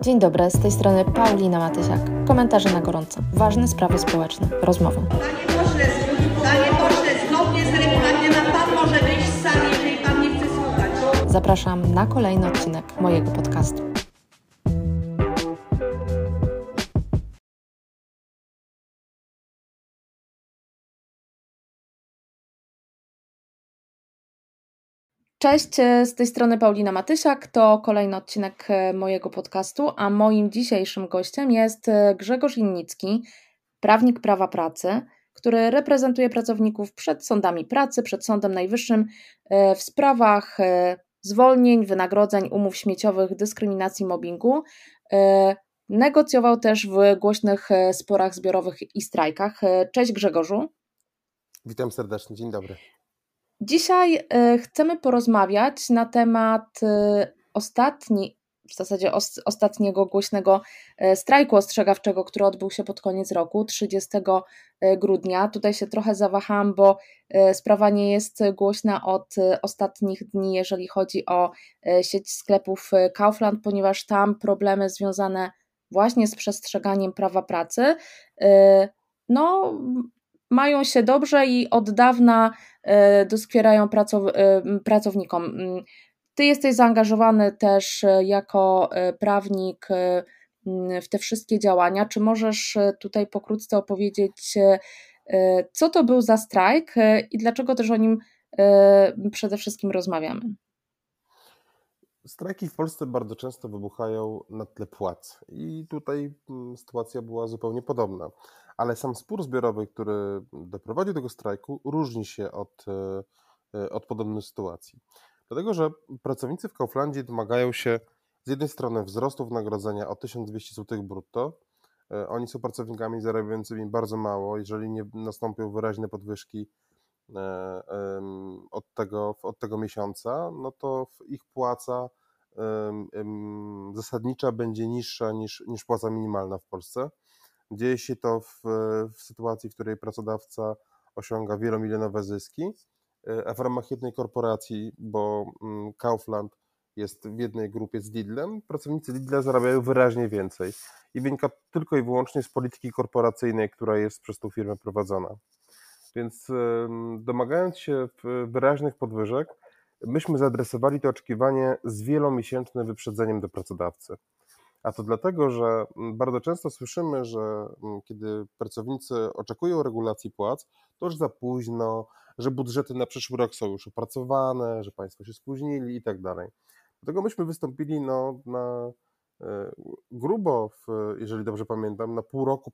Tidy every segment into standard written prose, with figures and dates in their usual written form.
Dzień dobry, z tej strony Paulina Matysiak. Komentarze na gorąco. Ważne sprawy społeczne. Rozmowa. Panie pośle, zgodnie z regulaminem pan może wyjść z sali, jeżeli pan nie chce słuchać. Zapraszam na kolejny odcinek mojego podcastu. Cześć, z tej strony Paulina Matysiak, to kolejny odcinek mojego podcastu, a moim dzisiejszym gościem jest Grzegorz Innicki, prawnik prawa pracy, który reprezentuje pracowników przed sądami pracy, przed Sądem Najwyższym w sprawach zwolnień, wynagrodzeń, umów śmieciowych, dyskryminacji, mobbingu. Negocjował też w głośnych sporach zbiorowych i strajkach. Cześć Grzegorzu. Witam serdecznie, dzień dobry. Dzisiaj chcemy porozmawiać na temat ostatniego głośnego strajku ostrzegawczego, który odbył się pod koniec roku, 30 grudnia. Tutaj się trochę zawahałam, bo sprawa nie jest głośna od ostatnich dni, jeżeli chodzi o sieć sklepów Kaufland, ponieważ tam problemy związane właśnie z przestrzeganiem prawa pracy mają się dobrze i od dawna doskwierają pracownikom. Ty jesteś zaangażowany też jako prawnik w te wszystkie działania. Czy możesz tutaj pokrótce opowiedzieć, co to był za strajk i dlaczego też o nim przede wszystkim rozmawiamy? Strajki w Polsce bardzo często wybuchają na tle płac i tutaj sytuacja była zupełnie podobna. Ale sam spór zbiorowy, który doprowadził do tego strajku, różni się od podobnych sytuacji. Dlatego, że pracownicy w Kauflandzie domagają się z jednej strony wzrostu wynagrodzenia o 1200 zł brutto. Oni są pracownikami zarabiającymi bardzo mało. Jeżeli nie nastąpią wyraźne podwyżki od tego miesiąca, no to ich płaca zasadnicza będzie niższa niż płaca minimalna w Polsce. Dzieje się to w sytuacji, w której pracodawca osiąga wielomilionowe zyski, a w ramach jednej korporacji, bo Kaufland jest w jednej grupie z Lidlem, pracownicy Lidla zarabiają wyraźnie więcej i wynika tylko i wyłącznie z polityki korporacyjnej, która jest przez tą firmę prowadzona. Więc domagając się wyraźnych podwyżek, myśmy zaadresowali to oczekiwanie z wielomiesięcznym wyprzedzeniem do pracodawcy. A to dlatego, że bardzo często słyszymy, że kiedy pracownicy oczekują regulacji płac, to już za późno, że budżety na przyszły rok są już opracowane, że państwo się spóźnili i tak dalej. Dlatego myśmy wystąpili na grubo, jeżeli dobrze pamiętam, na pół roku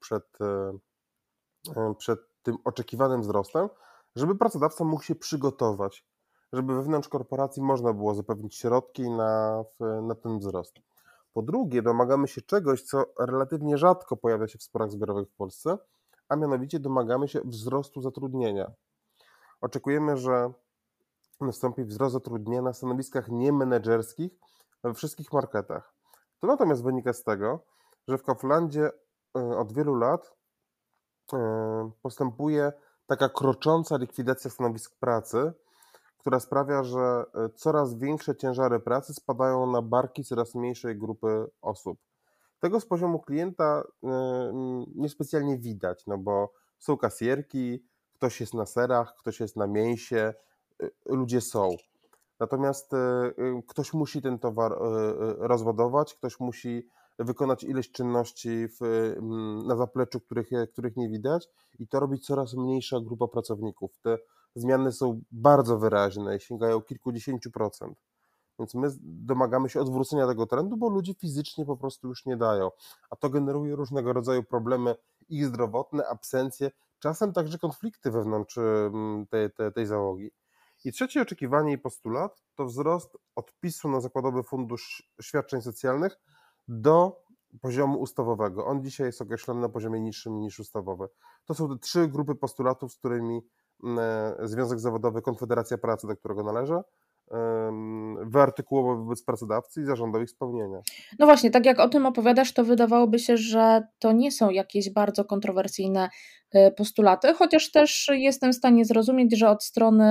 przed tym oczekiwanym wzrostem, żeby pracodawca mógł się przygotować, żeby wewnątrz korporacji można było zapewnić środki na ten wzrost. Po drugie, domagamy się czegoś, co relatywnie rzadko pojawia się w sporach zbiorowych w Polsce, a mianowicie domagamy się wzrostu zatrudnienia. Oczekujemy, że nastąpi wzrost zatrudnienia na stanowiskach niemenedżerskich we wszystkich marketach. To natomiast wynika z tego, że w Kauflandzie od wielu lat postępuje taka krocząca likwidacja stanowisk pracy, która sprawia, że coraz większe ciężary pracy spadają na barki coraz mniejszej grupy osób. Tego z poziomu klienta niespecjalnie widać, no bo są kasjerki, ktoś jest na serach, ktoś jest na mięsie, ludzie są. Natomiast ktoś musi ten towar rozładować, ktoś musi wykonać ileś czynności na zapleczu, których nie widać i to robi coraz mniejsza grupa pracowników. Te zmiany są bardzo wyraźne i sięgają kilkudziesięciu procent. Więc my domagamy się odwrócenia tego trendu, bo ludzie fizycznie po prostu już nie dają. A to generuje różnego rodzaju problemy i zdrowotne, absencje, czasem także konflikty wewnątrz tej załogi. I trzecie oczekiwanie i postulat to wzrost odpisu na Zakładowy Fundusz Świadczeń Socjalnych do poziomu ustawowego. On dzisiaj jest określony na poziomie niższym niż ustawowy. To są te trzy grupy postulatów, z którymi Związek Zawodowy Konfederacja Pracy, do którego należę, wyartykułował wobec pracodawcy i zażądał ich spełnienia. No właśnie, tak jak o tym opowiadasz, to wydawałoby się, że to nie są jakieś bardzo kontrowersyjne postulaty, chociaż też jestem w stanie zrozumieć, że od strony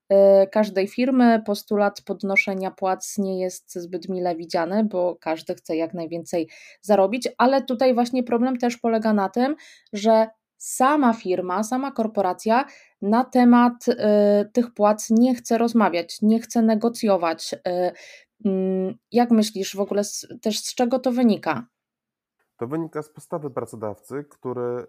każdej firmy. Postulat podnoszenia płac nie jest zbyt mile widziany, bo każdy chce jak najwięcej zarobić, ale tutaj właśnie problem też polega na tym, że sama firma, sama korporacja na temat tych płac nie chce rozmawiać, nie chce negocjować. Jak myślisz w ogóle też z czego to wynika? To wynika z postawy pracodawcy, który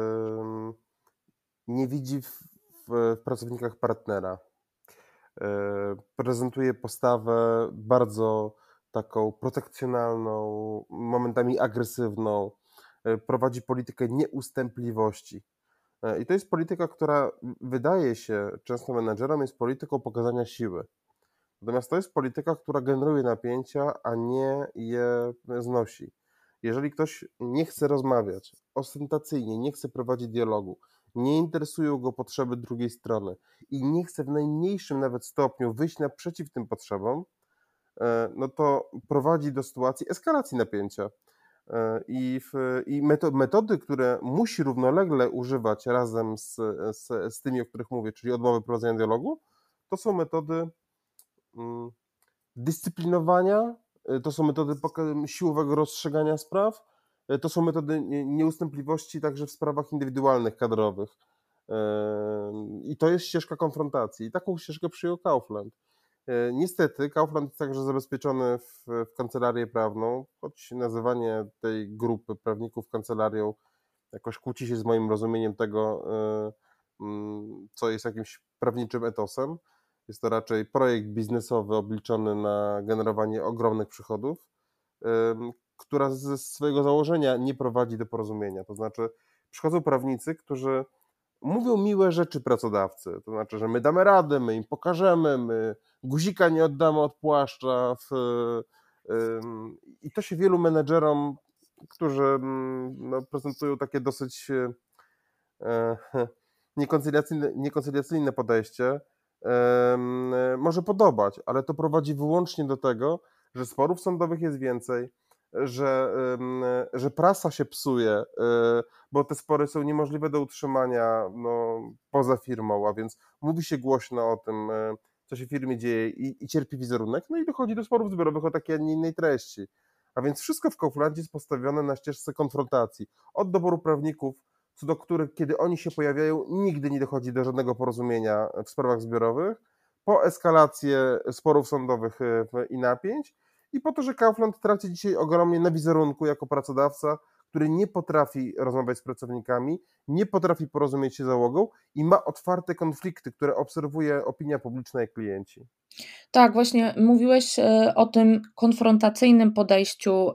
nie widzi w pracownikach partnera. Prezentuje postawę bardzo taką protekcjonalną, momentami agresywną, prowadzi politykę nieustępliwości. I to jest polityka, która wydaje się często menedżerom jest polityką pokazania siły. Natomiast to jest polityka, która generuje napięcia, a nie je znosi. Jeżeli ktoś nie chce rozmawiać ostentacyjnie, nie chce prowadzić dialogu, nie interesują go potrzeby drugiej strony i nie chce w najmniejszym nawet stopniu wyjść naprzeciw tym potrzebom, no to prowadzi do sytuacji eskalacji napięcia. I metody, które musi równolegle używać razem z tymi, o których mówię, czyli odmowy prowadzenia dialogu, to są metody dyscyplinowania, to są metody siłowego rozstrzygania spraw, to są metody nieustępliwości także w sprawach indywidualnych, kadrowych. I to jest ścieżka konfrontacji. I taką ścieżkę przyjął Kaufland. Niestety Kaufland jest także zabezpieczony w kancelarię prawną, choć nazywanie tej grupy prawników kancelarią jakoś kłóci się z moim rozumieniem tego, co jest jakimś prawniczym etosem. Jest to raczej projekt biznesowy obliczony na generowanie ogromnych przychodów, która ze swojego założenia nie prowadzi do porozumienia. To znaczy przychodzą prawnicy, którzy mówią miłe rzeczy pracodawcy, to znaczy, że my damy radę, my im pokażemy, my guzika nie oddamy od płaszcza. I to się wielu menedżerom, którzy prezentują takie dosyć niekoncyliacyjne podejście, może podobać, ale to prowadzi wyłącznie do tego, że sporów sądowych jest więcej, że prasa się psuje, bo te spory są niemożliwe do utrzymania poza firmą, a więc mówi się głośno o tym, co się w firmie dzieje i cierpi wizerunek, no i dochodzi do sporów zbiorowych o takiej, a nie innej treści. A więc wszystko w Kauflandzie jest postawione na ścieżce konfrontacji. Od doboru prawników, co do których, kiedy oni się pojawiają, nigdy nie dochodzi do żadnego porozumienia w sprawach zbiorowych, po eskalację sporów sądowych i napięć i po to, że Kaufland traci dzisiaj ogromnie na wizerunku jako pracodawca, który nie potrafi rozmawiać z pracownikami, nie potrafi porozumieć się z załogą i ma otwarte konflikty, które obserwuje opinia publiczna i klienci. Tak, właśnie mówiłeś o tym konfrontacyjnym podejściu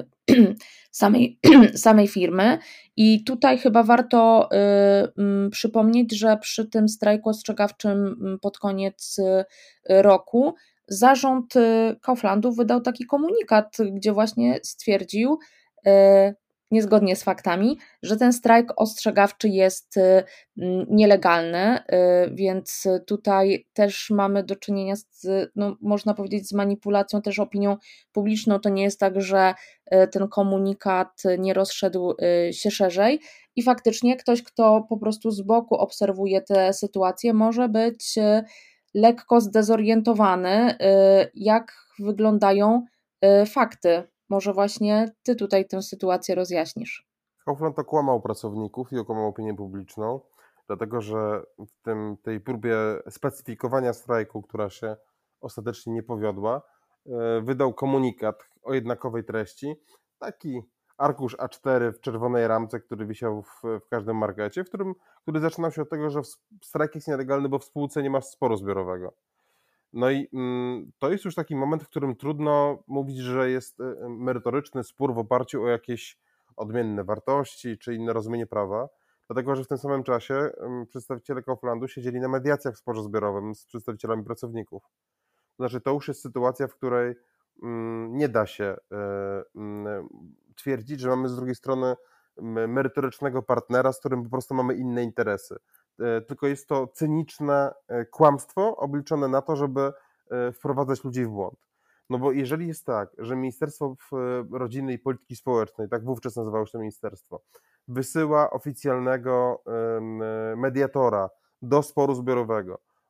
samej firmy i tutaj chyba warto przypomnieć, że przy tym strajku ostrzegawczym pod koniec roku zarząd Kauflandu wydał taki komunikat, gdzie właśnie stwierdził, niezgodnie z faktami, że ten strajk ostrzegawczy jest nielegalny, więc tutaj też mamy do czynienia z, można powiedzieć, z manipulacją też opinią publiczną. To nie jest tak, że ten komunikat nie rozszedł się szerzej i faktycznie ktoś, kto po prostu z boku obserwuje tę sytuację, może być lekko zdezorientowany, jak wyglądają fakty. Może właśnie ty tutaj tę sytuację rozjaśnisz. Kaufland okłamał pracowników i okłamał opinię publiczną, dlatego że w tej próbie specyfikowania strajku, która się ostatecznie nie powiodła, wydał komunikat o jednakowej treści, taki arkusz A4 w czerwonej ramce, który wisiał w każdym markecie, który zaczynał się od tego, że strajk jest nielegalny, bo w spółce nie ma sporu zbiorowego. No i to jest już taki moment, w którym trudno mówić, że jest merytoryczny spór w oparciu o jakieś odmienne wartości czy inne rozumienie prawa, dlatego że w tym samym czasie przedstawiciele Kauflandu siedzieli na mediacjach w sporze zbiorowym z przedstawicielami pracowników. To znaczy, to już jest sytuacja, w której nie da się twierdzić, że mamy z drugiej strony merytorycznego partnera, z którym po prostu mamy inne interesy. Tylko jest to cyniczne kłamstwo obliczone na to, żeby wprowadzać ludzi w błąd. No bo jeżeli jest tak, że Ministerstwo Rodziny i Polityki Społecznej, tak wówczas nazywało się to ministerstwo, wysyła oficjalnego mediatora do sporu zbiorowego,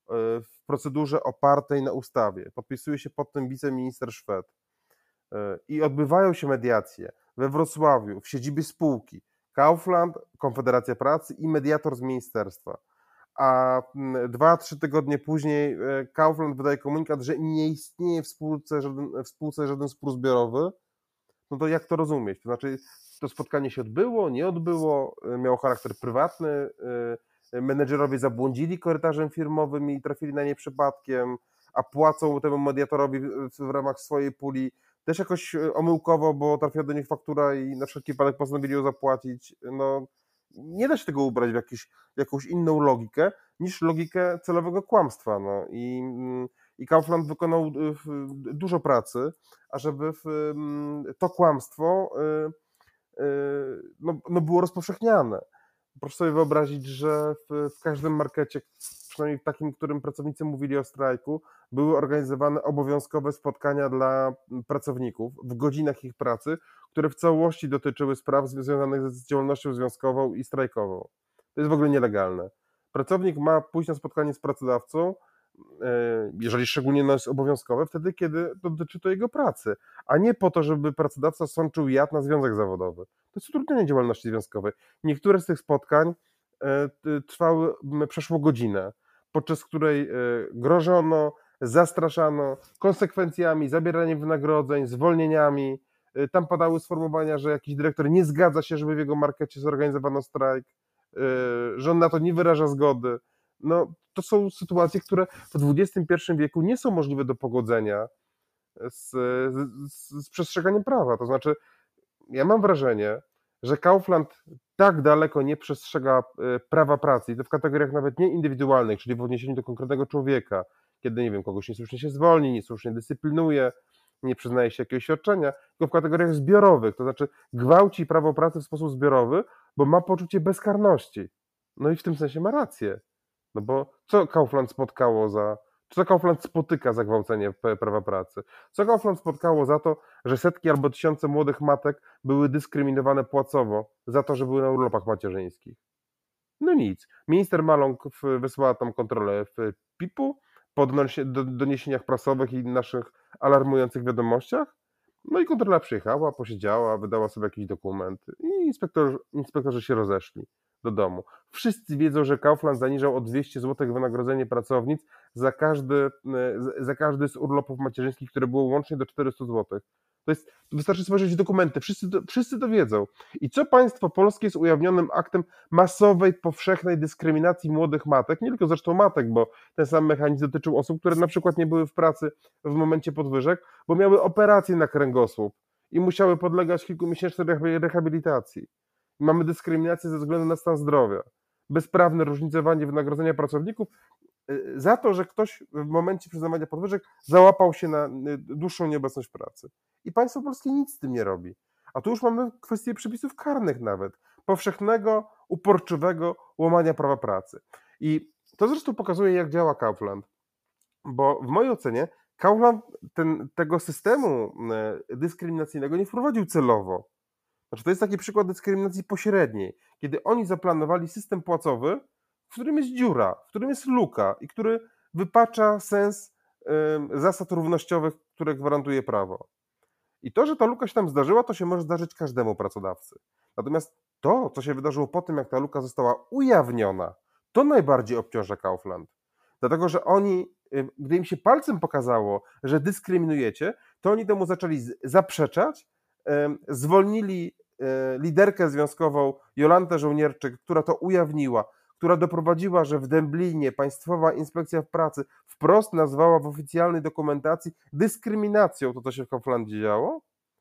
w procedurze opartej na ustawie. Podpisuje się pod tym wiceminister Szwed. I odbywają się mediacje we Wrocławiu, w siedzibie spółki. Kaufland, Konfederacja Pracy i mediator z ministerstwa. A 2-3 tygodnie później Kaufland wydaje komunikat, że nie istnieje w spółce żaden spór zbiorowy. No to jak to rozumieć? To znaczy, to spotkanie się odbyło, nie odbyło, miało charakter prywatny, menedżerowie zabłądzili korytarzem firmowym i trafili na nie przypadkiem, a płacą temu mediatorowi w ramach swojej puli też jakoś omyłkowo, bo trafiła do nich faktura i na wszelki wypadek postanowili ją zapłacić. No, nie da się tego ubrać w jakąś inną logikę niż logikę celowego kłamstwa. No. I Kaufland wykonał dużo pracy, ażeby to kłamstwo no było rozpowszechniane. Proszę sobie wyobrazić, że w każdym markecie, przynajmniej w takim, w którym pracownicy mówili o strajku, były organizowane obowiązkowe spotkania dla pracowników w godzinach ich pracy, które w całości dotyczyły spraw związanych z działalnością związkową i strajkową. To jest w ogóle nielegalne. Pracownik ma pójść na spotkanie z pracodawcą, jeżeli szczególnie ono jest obowiązkowe, wtedy, kiedy dotyczy to jego pracy, a nie po to, żeby pracodawca sączył jad na związek zawodowy. To jest utrudnienie działalności związkowej. Niektóre z tych spotkań trwały przeszło godzinę, podczas której grożono, zastraszano konsekwencjami, zabieraniem wynagrodzeń, zwolnieniami. Tam padały sformułowania, że jakiś dyrektor nie zgadza się, żeby w jego markecie zorganizowano strajk, że on na to nie wyraża zgody. No, to są sytuacje, które w XXI wieku nie są możliwe do pogodzenia z przestrzeganiem prawa. To znaczy, ja mam wrażenie, że Kaufland tak daleko nie przestrzega prawa pracy, i to w kategoriach nawet nie indywidualnych, czyli w odniesieniu do konkretnego człowieka, kiedy, nie wiem, kogoś niesłusznie się zwolni, niesłusznie dyscyplinuje, nie przyznaje się jakiegoś świadczenia, tylko w kategoriach zbiorowych, to znaczy gwałci prawo pracy w sposób zbiorowy, bo ma poczucie bezkarności. No i w tym sensie ma rację. No bo co Kaufland spotyka za gwałcenie prawa pracy? Co Kaufland spotkało za to, że setki albo tysiące młodych matek były dyskryminowane płacowo za to, że były na urlopach macierzyńskich? No nic. Minister Maląg wysłała tam kontrolę w PIP-u, po doniesieniach prasowych i naszych alarmujących wiadomościach. No i kontrola przyjechała, posiedziała, wydała sobie jakiś dokument i inspektorzy się rozeszli do domu. Wszyscy wiedzą, że Kaufland zaniżał o 200 zł wynagrodzenie pracownic za każdy z urlopów macierzyńskich, które było łącznie do 400 zł. Wystarczy spojrzeć w dokumenty, wszyscy to wiedzą. I co państwo polskie jest ujawnionym aktem masowej, powszechnej dyskryminacji młodych matek, nie tylko zresztą matek, bo ten sam mechanizm dotyczył osób, które na przykład nie były w pracy w momencie podwyżek, bo miały operację na kręgosłup i musiały podlegać kilkumiesięcznej rehabilitacji. Mamy dyskryminację ze względu na stan zdrowia, bezprawne różnicowanie wynagrodzenia pracowników za to, że ktoś w momencie przyznawania podwyżek załapał się na dłuższą nieobecność pracy. I państwo polskie nic z tym nie robi. A tu już mamy kwestię przepisów karnych nawet, powszechnego, uporczywego łamania prawa pracy. I to zresztą pokazuje, jak działa Kaufland, bo w mojej ocenie Kaufland tego systemu dyskryminacyjnego nie wprowadził celowo. Znaczy, to jest taki przykład dyskryminacji pośredniej, kiedy oni zaplanowali system płacowy, w którym jest dziura, w którym jest luka i który wypacza sens zasad równościowych, które gwarantuje prawo. I to, że ta luka się tam zdarzyła, to się może zdarzyć każdemu pracodawcy. Natomiast to, co się wydarzyło po tym, jak ta luka została ujawniona, to najbardziej obciąża Kaufland. Dlatego, że oni, gdy im się palcem pokazało, że dyskryminujecie, to oni temu zaczęli zaprzeczać, zwolnili liderkę związkową Jolantę Żołnierczyk, która to ujawniła, która doprowadziła, że w Dęblinie Państwowa Inspekcja Pracy wprost nazwała w oficjalnej dokumentacji dyskryminacją to, co się w Kauflandzie działo,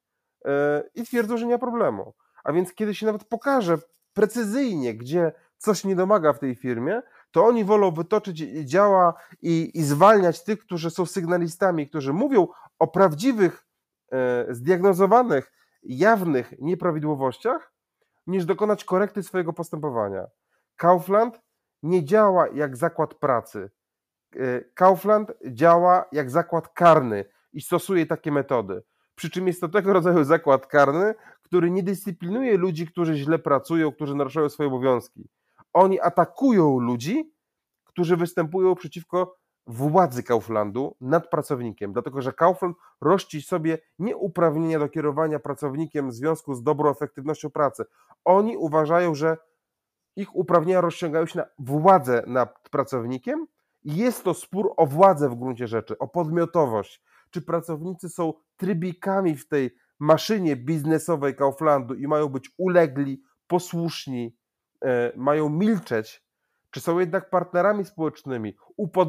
i twierdzą, że nie ma problemu. A więc kiedy się nawet pokaże precyzyjnie, gdzie coś nie domaga w tej firmie, to oni wolą wytoczyć działa i zwalniać tych, którzy są sygnalistami, którzy mówią o prawdziwych, zdiagnozowanych, jawnych nieprawidłowościach, niż dokonać korekty swojego postępowania. Kaufland nie działa jak zakład pracy. Kaufland działa jak zakład karny i stosuje takie metody. Przy czym jest to tego rodzaju zakład karny, który nie dyscyplinuje ludzi, którzy źle pracują, którzy naruszają swoje obowiązki. Oni atakują ludzi, którzy występują przeciwko władzy Kauflandu nad pracownikiem, dlatego że Kaufland rości sobie nie uprawnienia do kierowania pracownikiem w związku z dobrą efektywnością pracy. Oni uważają, że ich uprawnienia rozciągają się na władzę nad pracownikiem i jest to spór o władzę w gruncie rzeczy, o podmiotowość. Czy pracownicy są trybikami w tej maszynie biznesowej Kauflandu i mają być ulegli, posłuszni, mają milczeć, czy są jednak partnerami społecznymi,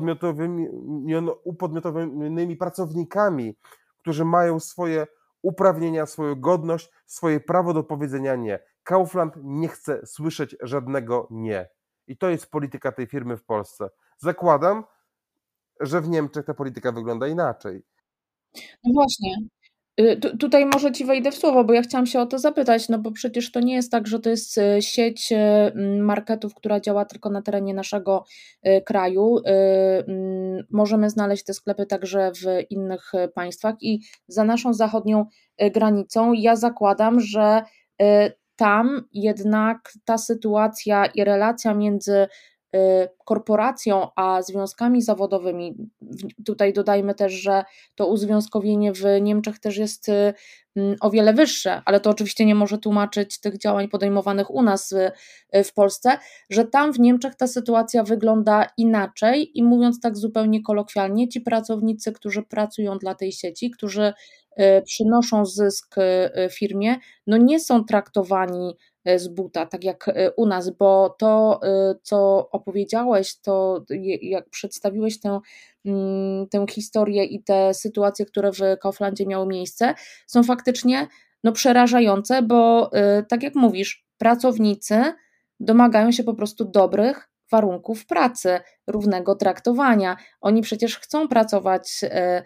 upodmiotowymi pracownikami, którzy mają swoje uprawnienia, swoją godność, swoje prawo do powiedzenia nie. Kaufland nie chce słyszeć żadnego nie. I to jest polityka tej firmy w Polsce. Zakładam, że w Niemczech ta polityka wygląda inaczej. No właśnie. Tutaj może Ci wejdę w słowo, bo ja chciałam się o to zapytać, no bo przecież to nie jest tak, że to jest sieć marketów, która działa tylko na terenie naszego kraju. Możemy znaleźć te sklepy także w innych państwach i za naszą zachodnią granicą ja zakładam, że tam jednak ta sytuacja i relacja między korporacją a związkami zawodowymi, tutaj dodajmy też, że to uzwiązkowienie w Niemczech też jest o wiele wyższe, ale to oczywiście nie może tłumaczyć tych działań podejmowanych u nas w Polsce, że tam w Niemczech ta sytuacja wygląda inaczej i mówiąc tak zupełnie kolokwialnie, ci pracownicy, którzy pracują dla tej sieci, którzy przynoszą zysk firmie, no nie są traktowani z buta, tak jak u nas, bo to, co opowiedziałeś, to jak przedstawiłeś tę historię i te sytuacje, które w Kauflandzie miały miejsce, są faktycznie przerażające, bo tak jak mówisz, pracownicy domagają się po prostu dobrych warunków pracy, równego traktowania. Oni przecież chcą pracować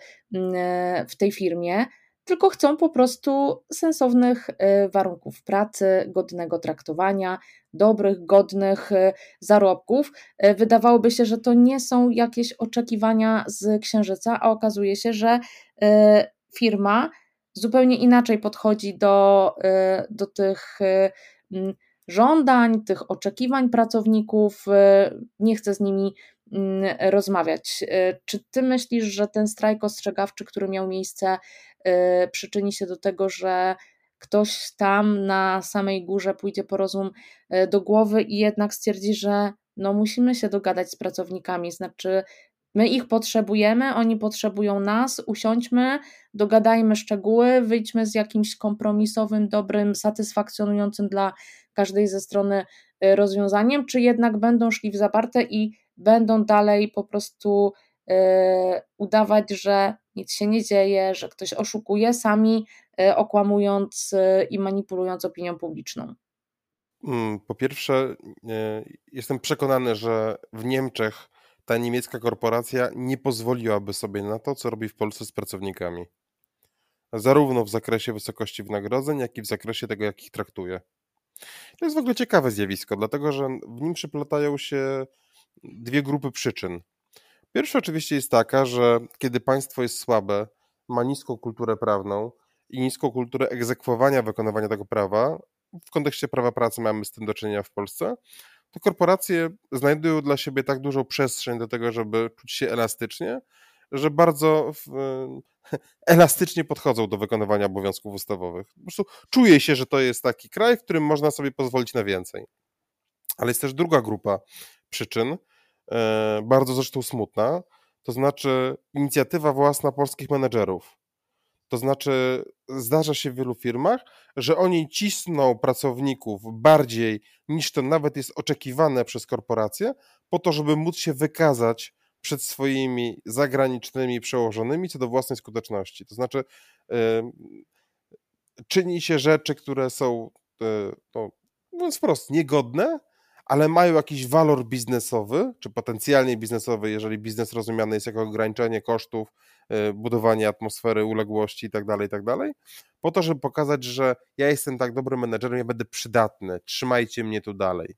w tej firmie, tylko chcą po prostu sensownych warunków pracy, godnego traktowania, dobrych, godnych zarobków. Wydawałoby się, że to nie są jakieś oczekiwania z księżyca, a okazuje się, że firma zupełnie inaczej podchodzi do tych żądań, tych oczekiwań pracowników, nie chce z nimi rozmawiać. Czy ty myślisz, że ten strajk ostrzegawczy, który miał miejsce, przyczyni się do tego, że ktoś tam na samej górze pójdzie po rozum do głowy i jednak stwierdzi, że musimy się dogadać z pracownikami, znaczy my ich potrzebujemy, oni potrzebują nas, usiądźmy, dogadajmy szczegóły, wyjdźmy z jakimś kompromisowym, dobrym, satysfakcjonującym dla każdej ze strony rozwiązaniem, czy jednak będą szli w zaparte i będą dalej po prostu udawać, że nic się nie dzieje, że ktoś oszukuje, sami okłamując i manipulując opinią publiczną. Po pierwsze, jestem przekonany, że w Niemczech ta niemiecka korporacja nie pozwoliłaby sobie na to, co robi w Polsce z pracownikami. Zarówno w zakresie wysokości wynagrodzeń, jak i w zakresie tego, jak ich traktuje. To jest w ogóle ciekawe zjawisko, dlatego że w nim przyplatają się dwie grupy przyczyn. Pierwsza oczywiście jest taka, że kiedy państwo jest słabe, ma niską kulturę prawną i niską kulturę egzekwowania, wykonywania tego prawa, w kontekście prawa pracy mamy z tym do czynienia w Polsce, to korporacje znajdują dla siebie tak dużą przestrzeń do tego, żeby czuć się elastycznie, że bardzo elastycznie podchodzą do wykonywania obowiązków ustawowych. Po prostu czuje się, że to jest taki kraj, w którym można sobie pozwolić na więcej. Ale jest też druga grupa przyczyn, bardzo zresztą smutna, to znaczy inicjatywa własna polskich menedżerów. To znaczy zdarza się w wielu firmach, że oni cisną pracowników bardziej niż to nawet jest oczekiwane przez korporacje, po to, żeby móc się wykazać przed swoimi zagranicznymi przełożonymi co do własnej skuteczności. To znaczy czyni się rzeczy, które są, mówiąc wprost, niegodne, ale mają jakiś walor biznesowy, czy potencjalnie biznesowy, jeżeli biznes rozumiany jest jako ograniczenie kosztów, budowanie atmosfery uległości itd., po to, żeby pokazać, że ja jestem tak dobrym menedżerem, ja będę przydatny, trzymajcie mnie tu dalej.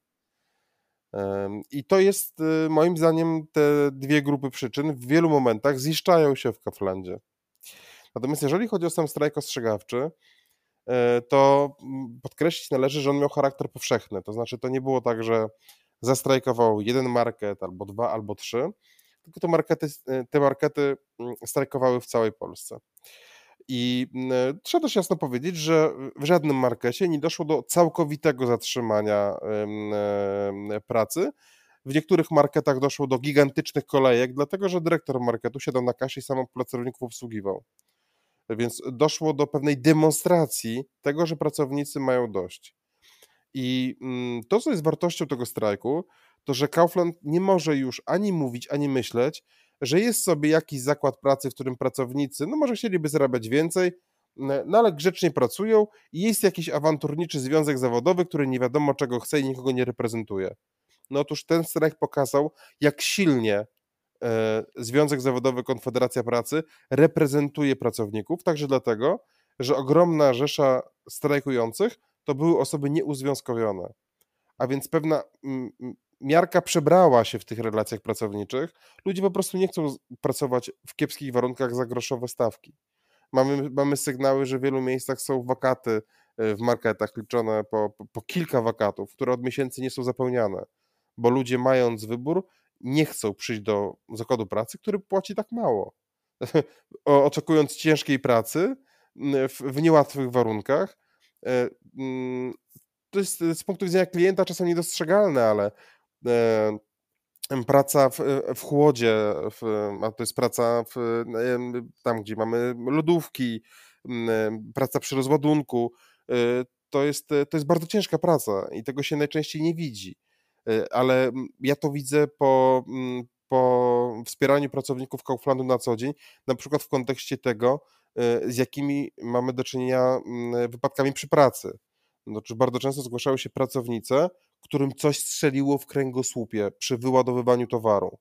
I to jest moim zdaniem te dwie grupy przyczyn w wielu momentach ziszczają się w Kauflandzie. Natomiast jeżeli chodzi o sam strajk ostrzegawczy, to podkreślić należy, że on miał charakter powszechny. To znaczy to nie było tak, że zastrajkował jeden market, albo 2, albo 3, tylko te markety strajkowały w całej Polsce. I trzeba też jasno powiedzieć, że w żadnym markecie nie doszło do całkowitego zatrzymania pracy. W niektórych marketach doszło do gigantycznych kolejek, dlatego że dyrektor marketu siadał na kasie i sam pracowników obsługiwał. Więc doszło do pewnej demonstracji tego, że pracownicy mają dość. I to, co jest wartością tego strajku, to że Kaufland nie może już ani mówić, ani myśleć, że jest sobie jakiś zakład pracy, w którym pracownicy, no może chcieliby zarabiać więcej, no ale grzecznie pracują i jest jakiś awanturniczy związek zawodowy, który nie wiadomo czego chce i nikogo nie reprezentuje. No otóż ten strajk pokazał, jak silnie Związek Zawodowy Konfederacja Pracy reprezentuje pracowników, także dlatego, że ogromna rzesza strajkujących to były osoby nieuzwiązkowione. A więc pewna miarka przebrała się w tych relacjach pracowniczych. Ludzie po prostu nie chcą pracować w kiepskich warunkach za groszowe stawki. Mamy sygnały, że w wielu miejscach są wakaty w marketach liczone po kilka wakatów, które od miesięcy nie są zapełniane, bo ludzie mając wybór nie chcą przyjść do zakładu pracy, który płaci tak mało. Oczekując ciężkiej pracy w niełatwych warunkach. To jest z punktu widzenia klienta czasem niedostrzegalne, ale praca w chłodzie, a to jest praca tam, gdzie mamy lodówki, praca przy rozładunku, to jest bardzo ciężka praca i tego się najczęściej nie widzi. Ale ja to widzę po wspieraniu pracowników Kauflandu na co dzień, na przykład w kontekście tego, z jakimi mamy do czynienia wypadkami przy pracy. Znaczy bardzo często zgłaszały się pracownice, którym coś strzeliło w kręgosłupie przy wyładowywaniu towaru,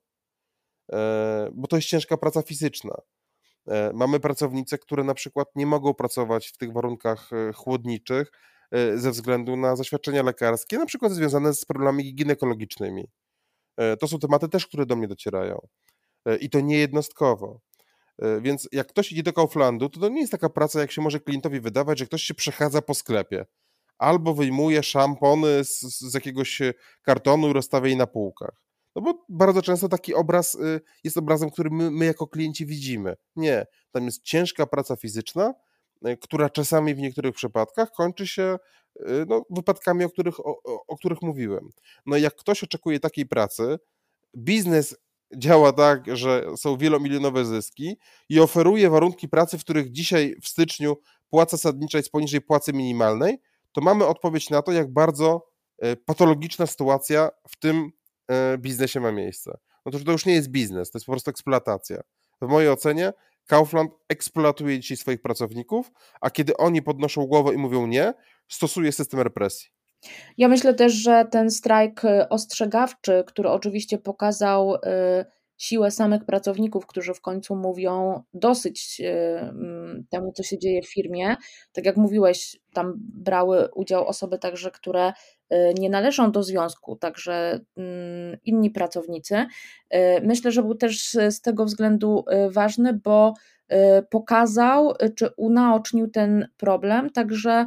bo to jest ciężka praca fizyczna. Mamy pracownice, które na przykład nie mogą pracować w tych warunkach chłodniczych ze względu na zaświadczenia lekarskie, na przykład związane z problemami ginekologicznymi. To są tematy też, które do mnie docierają i to niejednostkowo. Więc jak ktoś idzie do Kauflandu, to nie jest taka praca, jak się może klientowi wydawać, że ktoś się przechadza po sklepie albo wyjmuje szampony z jakiegoś kartonu i rozstawia je na półkach. No bo bardzo często taki obraz jest obrazem, który my jako klienci widzimy. Nie, tam jest ciężka praca fizyczna, która czasami w niektórych przypadkach kończy się wypadkami, o których mówiłem. No i jak ktoś oczekuje takiej pracy, biznes działa tak, że są wielomilionowe zyski i oferuje warunki pracy, w których dzisiaj w styczniu płaca zasadnicza jest poniżej płacy minimalnej, to mamy odpowiedź na to, jak bardzo patologiczna sytuacja w tym biznesie ma miejsce. No to już nie jest biznes, to jest po prostu eksploatacja. W mojej ocenie Kaufland eksploatuje dzisiaj swoich pracowników, a kiedy oni podnoszą głowę i mówią nie, stosuje system represji. Ja myślę też, że ten strajk ostrzegawczy, który oczywiście pokazał siłę samych pracowników, którzy w końcu mówią dosyć temu, co się dzieje w firmie. Tak jak mówiłeś, tam brały udział osoby także, które nie należą do związku, także inni pracownicy. Myślę, że był też z tego względu ważny, bo pokazał czy unaocznił ten problem, także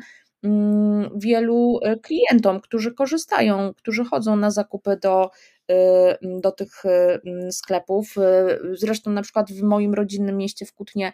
wielu klientom, którzy korzystają, którzy chodzą na zakupy do tych sklepów. Zresztą na przykład w moim rodzinnym mieście w Kutnie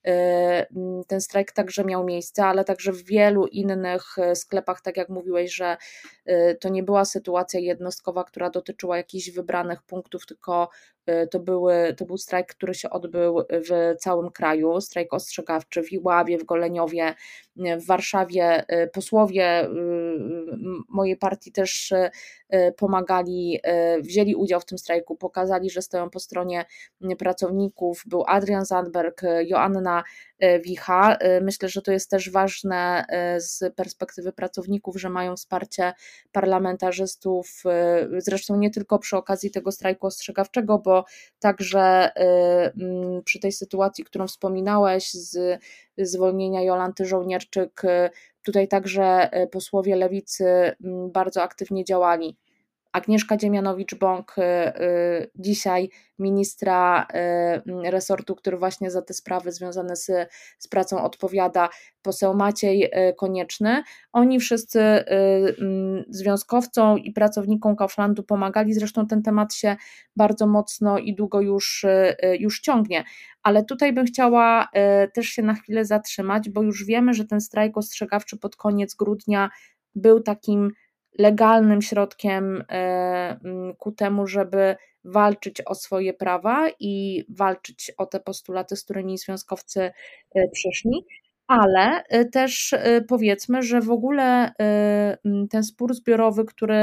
ten strajk także miał miejsce, ale także w wielu innych sklepach, tak jak mówiłeś, że to nie była sytuacja jednostkowa, która dotyczyła jakichś wybranych punktów, tylko to był strajk, który się odbył w całym kraju, strajk ostrzegawczy w Iławie, w Goleniowie, w Warszawie. Posłowie mojej partii też pomagali, wzięli udział w tym strajku, pokazali, że stoją po stronie pracowników. Był Adrian Zandberg, Joanna Wicha. Myślę, że to jest też ważne z perspektywy pracowników, że mają wsparcie parlamentarzystów, zresztą nie tylko przy okazji tego strajku ostrzegawczego, bo także przy tej sytuacji, którą wspominałeś, z zwolnienia Jolanty Żołnierczyk, tutaj także posłowie Lewicy bardzo aktywnie działali. Agnieszka Dziemianowicz-Bąk, dzisiaj ministra resortu, który właśnie za te sprawy związane z pracą odpowiada, poseł Maciej Konieczny. Oni wszyscy związkowcom i pracownikom Kauflandu pomagali, zresztą ten temat się bardzo mocno i długo już ciągnie, ale tutaj bym chciała też się na chwilę zatrzymać, bo już wiemy, że ten strajk ostrzegawczy pod koniec grudnia był takim legalnym środkiem ku temu, żeby walczyć o swoje prawa i walczyć o te postulaty, z którymi związkowcy przyszli, ale też powiedzmy, że w ogóle ten spór zbiorowy,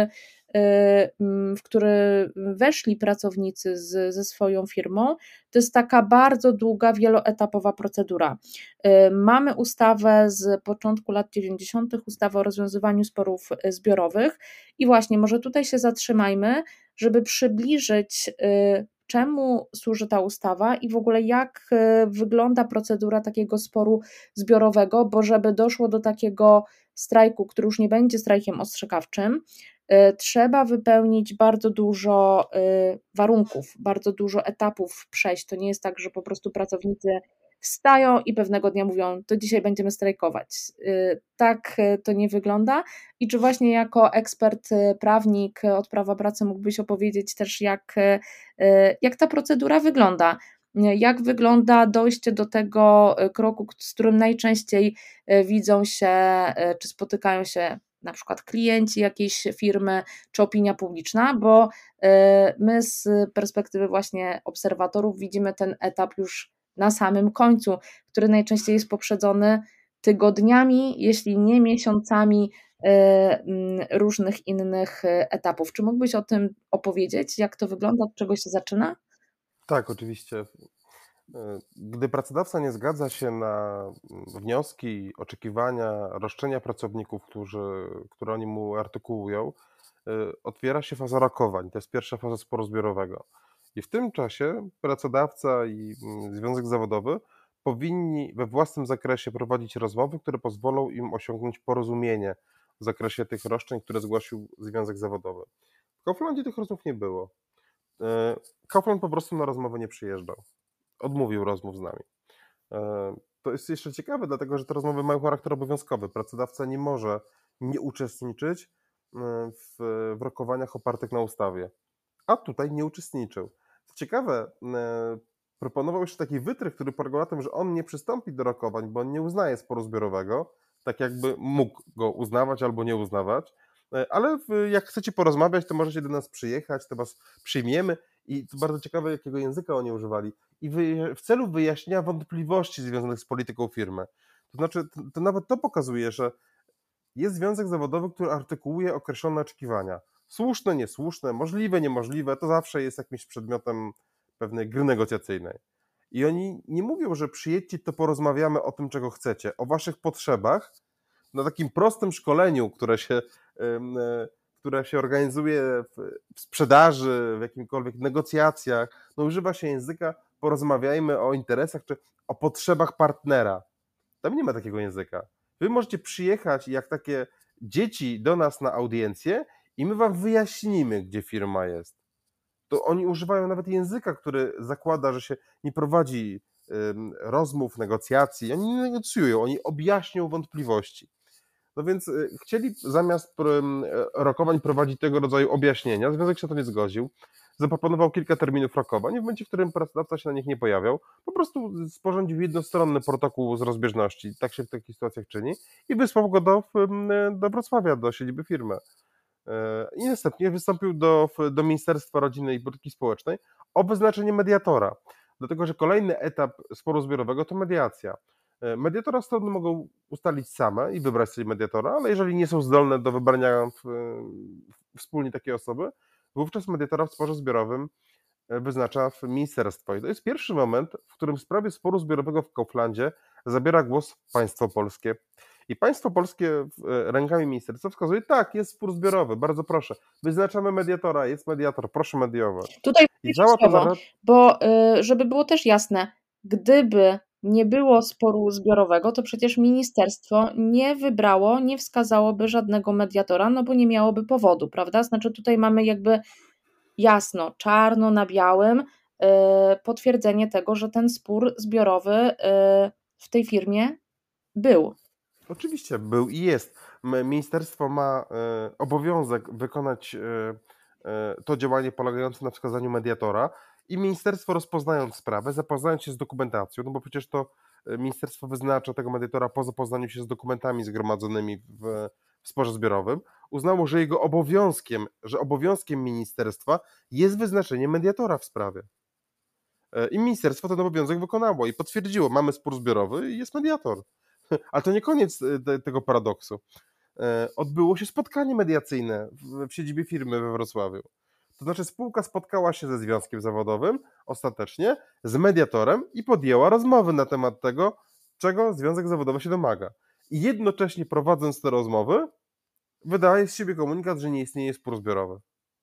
w który weszli pracownicy ze swoją firmą, to jest taka bardzo długa, wieloetapowa procedura. Mamy ustawę z początku lat 90., ustawę o rozwiązywaniu sporów zbiorowych i właśnie może tutaj się zatrzymajmy, żeby przybliżyć, czemu służy ta ustawa i w ogóle jak wygląda procedura takiego sporu zbiorowego, bo żeby doszło do takiego strajku, który już nie będzie strajkiem ostrzegawczym, trzeba wypełnić bardzo dużo warunków, bardzo dużo etapów przejść. To nie jest tak, że po prostu pracownicy wstają i pewnego dnia mówią, to dzisiaj będziemy strajkować. Tak to nie wygląda. I czy właśnie jako ekspert, prawnik od prawa pracy mógłbyś opowiedzieć też, jak ta procedura wygląda? Jak wygląda dojście do tego kroku, z którym najczęściej widzą się, czy spotykają się na przykład klienci jakiejś firmy, czy opinia publiczna, bo my z perspektywy właśnie obserwatorów widzimy ten etap już na samym końcu, który najczęściej jest poprzedzony tygodniami, jeśli nie miesiącami różnych innych etapów. Czy mógłbyś o tym opowiedzieć, jak to wygląda, od czego się zaczyna? Tak, oczywiście. Gdy pracodawca nie zgadza się na wnioski, oczekiwania, roszczenia pracowników, które oni mu artykułują, otwiera się faza rokowań. To jest pierwsza faza sporu zbiorowego. I w tym czasie pracodawca i związek zawodowy powinni we własnym zakresie prowadzić rozmowy, które pozwolą im osiągnąć porozumienie w zakresie tych roszczeń, które zgłosił związek zawodowy. W Kauflandzie tych rozmów nie było. Kaufland po prostu na rozmowę nie przyjeżdżał. Odmówił rozmów z nami. To jest jeszcze ciekawe, dlatego że te rozmowy mają charakter obowiązkowy. Pracodawca nie może nie uczestniczyć w rokowaniach opartych na ustawie, a tutaj nie uczestniczył. Co ciekawe, proponował jeszcze taki wytrych, który polegał na tym, że on nie przystąpi do rokowań, bo on nie uznaje sporu zbiorowego, tak jakby mógł go uznawać albo nie uznawać, ale jak chcecie porozmawiać, to możecie do nas przyjechać, to was przyjmiemy i to bardzo ciekawe, jakiego języka oni używali i w celu wyjaśnienia wątpliwości związanych z polityką firmy. To znaczy, to nawet to pokazuje, że jest związek zawodowy, który artykułuje określone oczekiwania. Słuszne, niesłuszne, możliwe, niemożliwe, to zawsze jest jakimś przedmiotem pewnej gry negocjacyjnej. I oni nie mówią, że przyjedźcie, to porozmawiamy o tym, czego chcecie, o waszych potrzebach, na takim prostym szkoleniu, które się organizuje w sprzedaży, w jakimkolwiek negocjacjach, no używa się języka, porozmawiajmy o interesach czy o potrzebach partnera. Tam nie ma takiego języka. Wy możecie przyjechać jak takie dzieci do nas na audiencję i my wam wyjaśnimy, gdzie firma jest. To oni używają nawet języka, który zakłada, że się nie prowadzi rozmów, negocjacji. Oni nie negocjują, oni objaśnią wątpliwości. No więc chcieli zamiast rokowań prowadzić tego rodzaju objaśnienia. Związek się na to nie zgodził. Zaproponował kilka terminów rokowań i w momencie, w którym pracodawca się na nich nie pojawiał, po prostu sporządził jednostronny protokół z rozbieżności. Tak się w takich sytuacjach czyni i wysłał go do Wrocławia, do siedziby firmy. I następnie wystąpił do Ministerstwa Rodziny i Polityki Społecznej o wyznaczenie mediatora. Dlatego, że kolejny etap sporu zbiorowego to mediacja. Mediatora strony mogą ustalić same i wybrać sobie mediatora, ale jeżeli nie są zdolne do wybrania wspólnie takiej osoby, wówczas mediatora w sporze zbiorowym wyznacza ministerstwo. I to jest pierwszy moment, w którym w sprawie sporu zbiorowego w Kauflandzie zabiera głos państwo polskie. I państwo polskie rękami ministerstwa wskazuje, tak, jest spór zbiorowy, bardzo proszę, wyznaczamy mediatora, jest mediator, proszę mediować. Tutaj I cała ta bo żeby było też jasne, gdyby nie było sporu zbiorowego, to przecież ministerstwo nie wybrało, nie wskazałoby żadnego mediatora, no bo nie miałoby powodu, prawda? Znaczy tutaj mamy jakby jasno, czarno na białym potwierdzenie tego, że ten spór zbiorowy w tej firmie był. Oczywiście był i jest. Ministerstwo ma obowiązek wykonać to działanie polegające na wskazaniu mediatora i ministerstwo, rozpoznając sprawę, zapoznając się z dokumentacją, no bo przecież to ministerstwo wyznacza tego mediatora po zapoznaniu się z dokumentami zgromadzonymi w sporze zbiorowym, uznało, że jego obowiązkiem, że obowiązkiem ministerstwa jest wyznaczenie mediatora w sprawie. I ministerstwo ten obowiązek wykonało i potwierdziło, mamy spór zbiorowy i jest mediator. Ale to nie koniec tego paradoksu. Odbyło się spotkanie mediacyjne w siedzibie firmy we Wrocławiu. To znaczy spółka spotkała się ze związkiem zawodowym ostatecznie, z mediatorem i podjęła rozmowy na temat tego, czego związek zawodowy się domaga. I jednocześnie prowadząc te rozmowy, wydaje z siebie komunikat, że nie istnieje spór zbiorowy.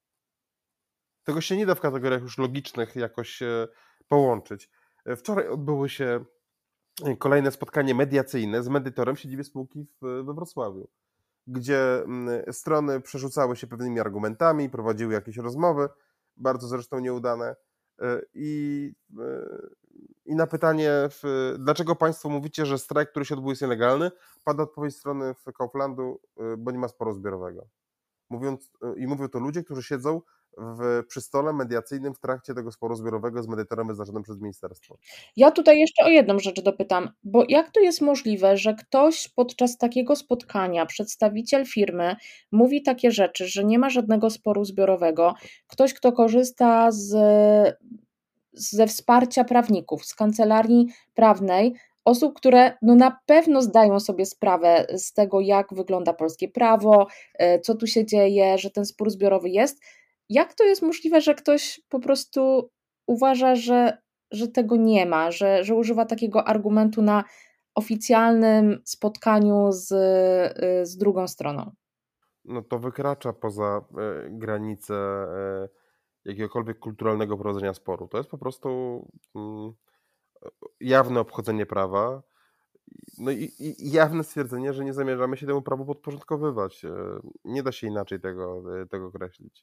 Tego się nie da w kategoriach już logicznych jakoś połączyć. Wczoraj odbyło się kolejne spotkanie mediacyjne z mediatorem w siedzibie spółki we Wrocławiu, gdzie strony przerzucały się pewnymi argumentami, prowadziły jakieś rozmowy, bardzo zresztą nieudane. I na pytanie, dlaczego Państwo mówicie, że strajk, który się odbył, jest nielegalny, pada odpowiedź strony Kauflandu, bo nie ma sporu zbiorowego. Mówią to ludzie, którzy siedzą przy stole mediacyjnym w trakcie tego sporu zbiorowego z mediatorem wyznaczonym przez ministerstwo. Ja tutaj jeszcze o jedną rzecz dopytam, bo jak to jest możliwe, że ktoś podczas takiego spotkania, przedstawiciel firmy, mówi takie rzeczy, że nie ma żadnego sporu zbiorowego, ktoś, kto korzysta ze wsparcia prawników, z kancelarii prawnej, osób, które no na pewno zdają sobie sprawę z tego, jak wygląda polskie prawo, co tu się dzieje, że ten spór zbiorowy jest. Jak to jest możliwe, że ktoś po prostu uważa, że tego nie ma, że używa takiego argumentu na oficjalnym spotkaniu z drugą stroną? No to wykracza poza granice jakiegokolwiek kulturalnego prowadzenia sporu. To jest po prostu jawne obchodzenie prawa, no i jawne stwierdzenie, że nie zamierzamy się temu prawu podporządkowywać. Nie da się inaczej tego określić.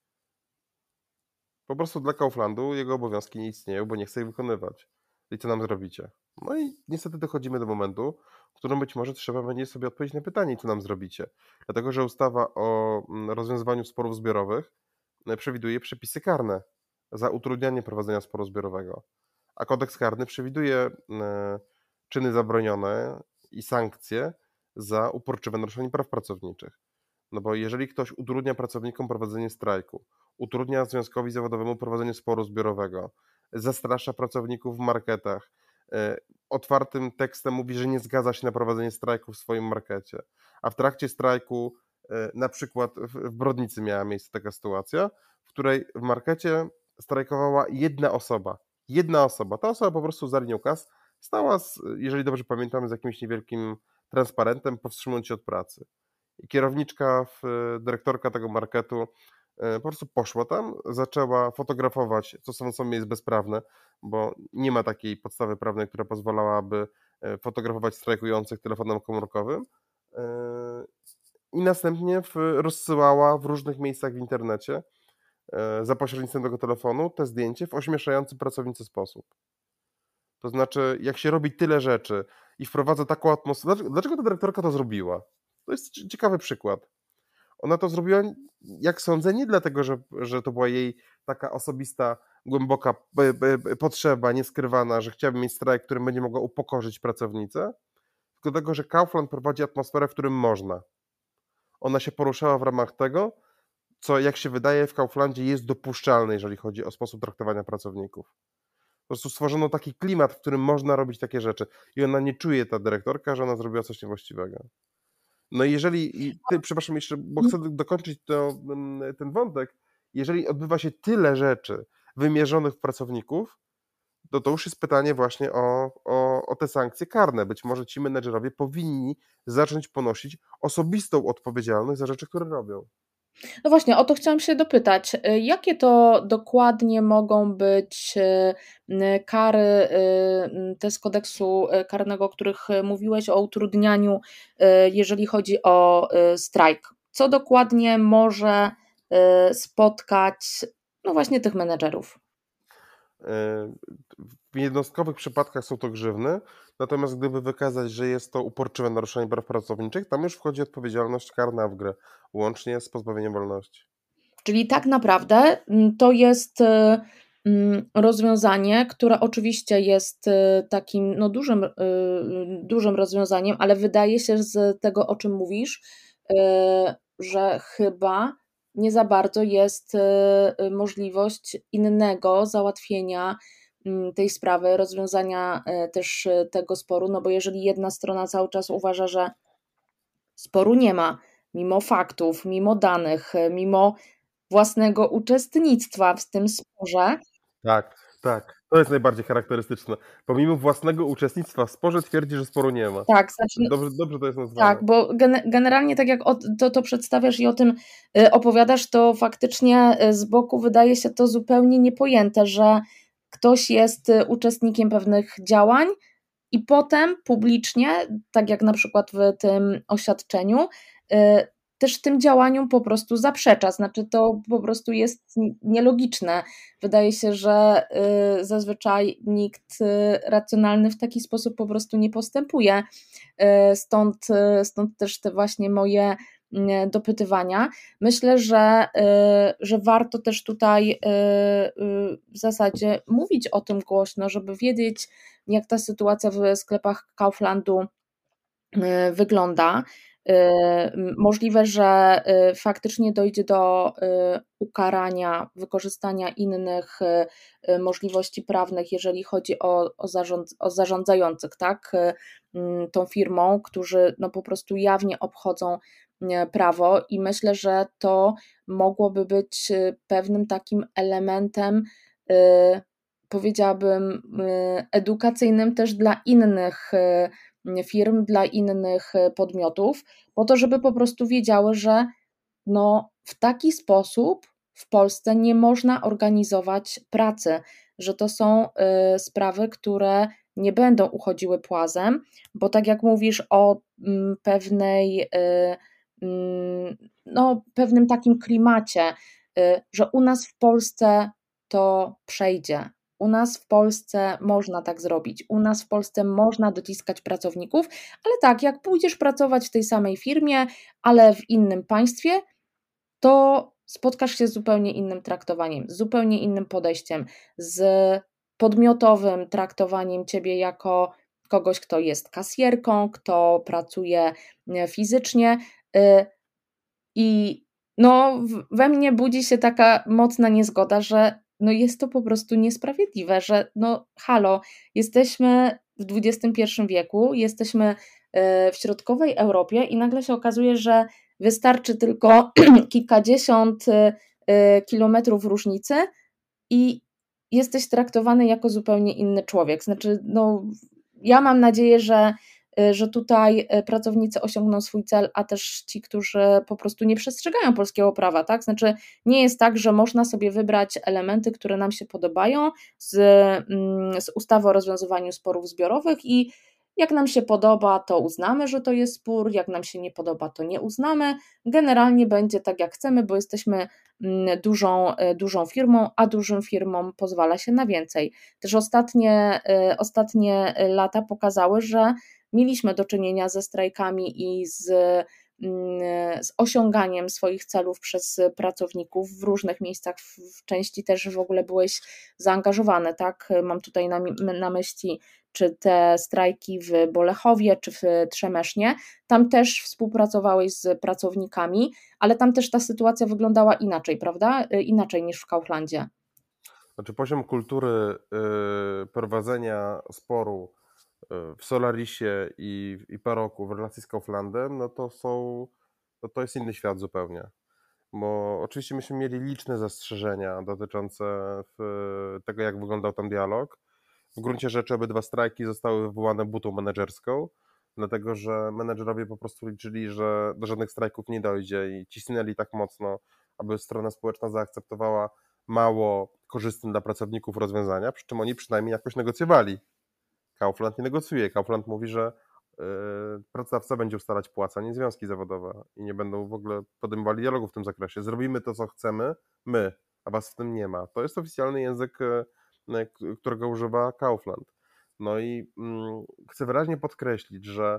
Po prostu dla Kauflandu jego obowiązki nie istnieją, bo nie chce ich wykonywać. I co nam zrobicie? No i niestety dochodzimy do momentu, w którym być może trzeba będzie sobie odpowiedzieć na pytanie, co nam zrobicie. Dlatego, że ustawa o rozwiązywaniu sporów zbiorowych przewiduje przepisy karne za utrudnianie prowadzenia sporu zbiorowego, a kodeks karny przewiduje czyny zabronione i sankcje za uporczywe naruszenie praw pracowniczych. No bo jeżeli ktoś utrudnia pracownikom prowadzenie strajku, utrudnia związkowi zawodowemu prowadzenie sporu zbiorowego, zastrasza pracowników w marketach, otwartym tekstem mówi, że nie zgadza się na prowadzenie strajku w swoim markecie, a w trakcie strajku, na przykład w Brodnicy miała miejsce taka sytuacja, w której w markecie strajkowała jedna osoba, ta osoba po prostu za linią kas stała, jeżeli dobrze pamiętam, z jakimś niewielkim transparentem, powstrzymując się od pracy. I kierowniczka, dyrektorka tego marketu po prostu poszła tam, zaczęła fotografować, co samo sobie jest bezprawne, bo nie ma takiej podstawy prawnej, która pozwalałaby fotografować strajkujących telefonem komórkowym, i następnie rozsyłała w różnych miejscach w internecie za pośrednictwem tego telefonu te zdjęcie w ośmieszający pracownicy sposób. To znaczy, jak się robi tyle rzeczy i wprowadza taką atmosferę... Dlaczego ta dyrektorka to zrobiła? To jest ciekawy przykład. Ona to zrobiła, jak sądzę, nie dlatego, że to była jej taka osobista, głęboka potrzeba, nieskrywana, że chciałaby mieć strajk, którym będzie mogła upokorzyć pracownicę, tylko dlatego, że Kaufland prowadzi atmosferę, w którym można. Ona się poruszała w ramach tego, co, jak się wydaje, w Kauflandzie jest dopuszczalne, jeżeli chodzi o sposób traktowania pracowników. Po prostu stworzono taki klimat, w którym można robić takie rzeczy i ona nie czuje, ta dyrektorka, że ona zrobiła coś niewłaściwego. No przepraszam jeszcze, bo chcę dokończyć ten wątek, jeżeli odbywa się tyle rzeczy wymierzonych w pracowników, to już jest pytanie właśnie o te sankcje karne. Być może ci menedżerowie powinni zacząć ponosić osobistą odpowiedzialność za rzeczy, które robią. No właśnie, o to chciałam się dopytać. Jakie to dokładnie mogą być kary, te z kodeksu karnego, o których mówiłeś, o utrudnianiu, jeżeli chodzi o strajk? Co dokładnie może spotkać, no właśnie tych menedżerów? W jednostkowych przypadkach są to grzywny, natomiast gdyby wykazać, że jest to uporczywe naruszenie praw pracowniczych, tam już wchodzi odpowiedzialność karna w grę, łącznie z pozbawieniem wolności. Czyli tak naprawdę to jest rozwiązanie, które oczywiście jest takim no, dużym rozwiązaniem, ale wydaje się z tego, o czym mówisz, że chyba nie za bardzo jest możliwość innego załatwienia tej sprawy, rozwiązania też tego sporu, no bo jeżeli jedna strona cały czas uważa, że sporu nie ma, mimo faktów, mimo danych, mimo własnego uczestnictwa w tym sporze. Tak, tak. To jest najbardziej charakterystyczne. Pomimo własnego uczestnictwa w sporze twierdzi, że sporu nie ma. Tak, znaczy, Dobrze to jest nazwane. tak, bo generalnie tak jak to przedstawiasz i o tym opowiadasz, to faktycznie z boku wydaje się to zupełnie niepojęte, że ktoś jest uczestnikiem pewnych działań i potem publicznie, tak jak na przykład w tym oświadczeniu, też tym działaniom po prostu zaprzecza. Znaczy to po prostu jest nielogiczne. Wydaje się, że zazwyczaj nikt racjonalny w taki sposób po prostu nie postępuje. Stąd też te właśnie moje dopytywania. Myślę, że warto też tutaj w zasadzie mówić o tym głośno, żeby wiedzieć, jak ta sytuacja w sklepach Kauflandu wygląda. Możliwe, że faktycznie dojdzie do ukarania, wykorzystania innych możliwości prawnych, jeżeli chodzi o zarządzających, tak, tą firmą, którzy no po prostu jawnie obchodzą prawo i myślę, że to mogłoby być pewnym takim elementem, powiedziałabym, edukacyjnym też dla innych firm, dla innych podmiotów, po to, żeby po prostu wiedziały, że no, w taki sposób w Polsce nie można organizować pracy, że to są sprawy, które nie będą uchodziły płazem, bo tak jak mówisz o pewnym takim klimacie, że u nas w Polsce to przejdzie. U nas w Polsce można tak zrobić, u nas w Polsce można dociskać pracowników, ale tak, jak pójdziesz pracować w tej samej firmie, ale w innym państwie, to spotkasz się z zupełnie innym traktowaniem, z zupełnie innym podejściem, z podmiotowym traktowaniem ciebie jako kogoś, kto jest kasjerką, kto pracuje fizycznie. I no, we mnie budzi się taka mocna niezgoda, że no jest to po prostu niesprawiedliwe, że no halo, jesteśmy w XXI wieku, jesteśmy w środkowej Europie i nagle się okazuje, że wystarczy tylko kilkadziesiąt kilometrów różnicy i jesteś traktowany jako zupełnie inny człowiek. Znaczy, no, ja mam nadzieję, że tutaj pracownicy osiągną swój cel, a też ci, którzy po prostu nie przestrzegają polskiego prawa, tak? Znaczy nie jest tak, że można sobie wybrać elementy, które nam się podobają z ustawy o rozwiązywaniu sporów zbiorowych i jak nam się podoba, to uznamy, że to jest spór, jak nam się nie podoba, to nie uznamy. Generalnie będzie tak, jak chcemy, bo jesteśmy dużą firmą, a dużym firmom pozwala się na więcej. Też ostatnie lata pokazały, że mieliśmy do czynienia ze strajkami i z osiąganiem swoich celów przez pracowników w różnych miejscach, w części też w ogóle byłeś zaangażowany, tak? Mam tutaj na myśli czy te strajki w Bolechowie, czy w Trzemesznie, tam też współpracowałeś z pracownikami, ale tam też ta sytuacja wyglądała inaczej, prawda? Inaczej niż w Kauflandzie. Znaczy poziom kultury prowadzenia sporu w Solarisie i Paroku w relacji z Kauflandem, to jest inny świat zupełnie. Bo oczywiście myśmy mieli liczne zastrzeżenia dotyczące tego, jak wyglądał ten dialog. W gruncie rzeczy obydwa strajki zostały wywołane butą menedżerską, dlatego że menedżerowie po prostu liczyli, że do żadnych strajków nie dojdzie i cisnęli tak mocno, aby strona społeczna zaakceptowała mało korzystne dla pracowników rozwiązania, przy czym oni przynajmniej jakoś negocjowali. Kaufland nie negocjuje. Kaufland mówi, że pracodawca będzie ustalać płace, a nie związki zawodowe i nie będą w ogóle podejmowali dialogu w tym zakresie. Zrobimy to, co chcemy, my, a was w tym nie ma. To jest oficjalny język, którego używa Kaufland. No i chcę wyraźnie podkreślić, że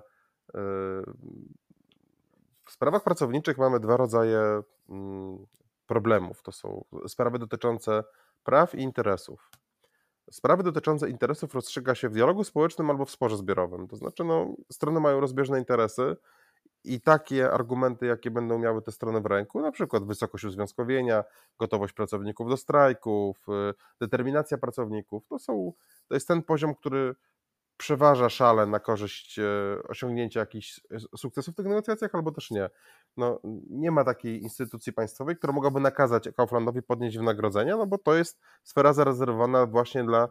w sprawach pracowniczych mamy dwa rodzaje problemów. To są sprawy dotyczące praw i interesów. Sprawy dotyczące interesów rozstrzyga się w dialogu społecznym albo w sporze zbiorowym. To znaczy, strony mają rozbieżne interesy i takie argumenty, jakie będą miały te strony w ręku, na przykład wysokość uzwiązkowienia, gotowość pracowników do strajków, determinacja pracowników, to jest ten poziom, który przeważa szale na korzyść osiągnięcia jakichś sukcesów w tych negocjacjach, albo też nie. Nie ma takiej instytucji państwowej, która mogłaby nakazać Kauflandowi podnieść wynagrodzenia, bo to jest sfera zarezerwowana właśnie dla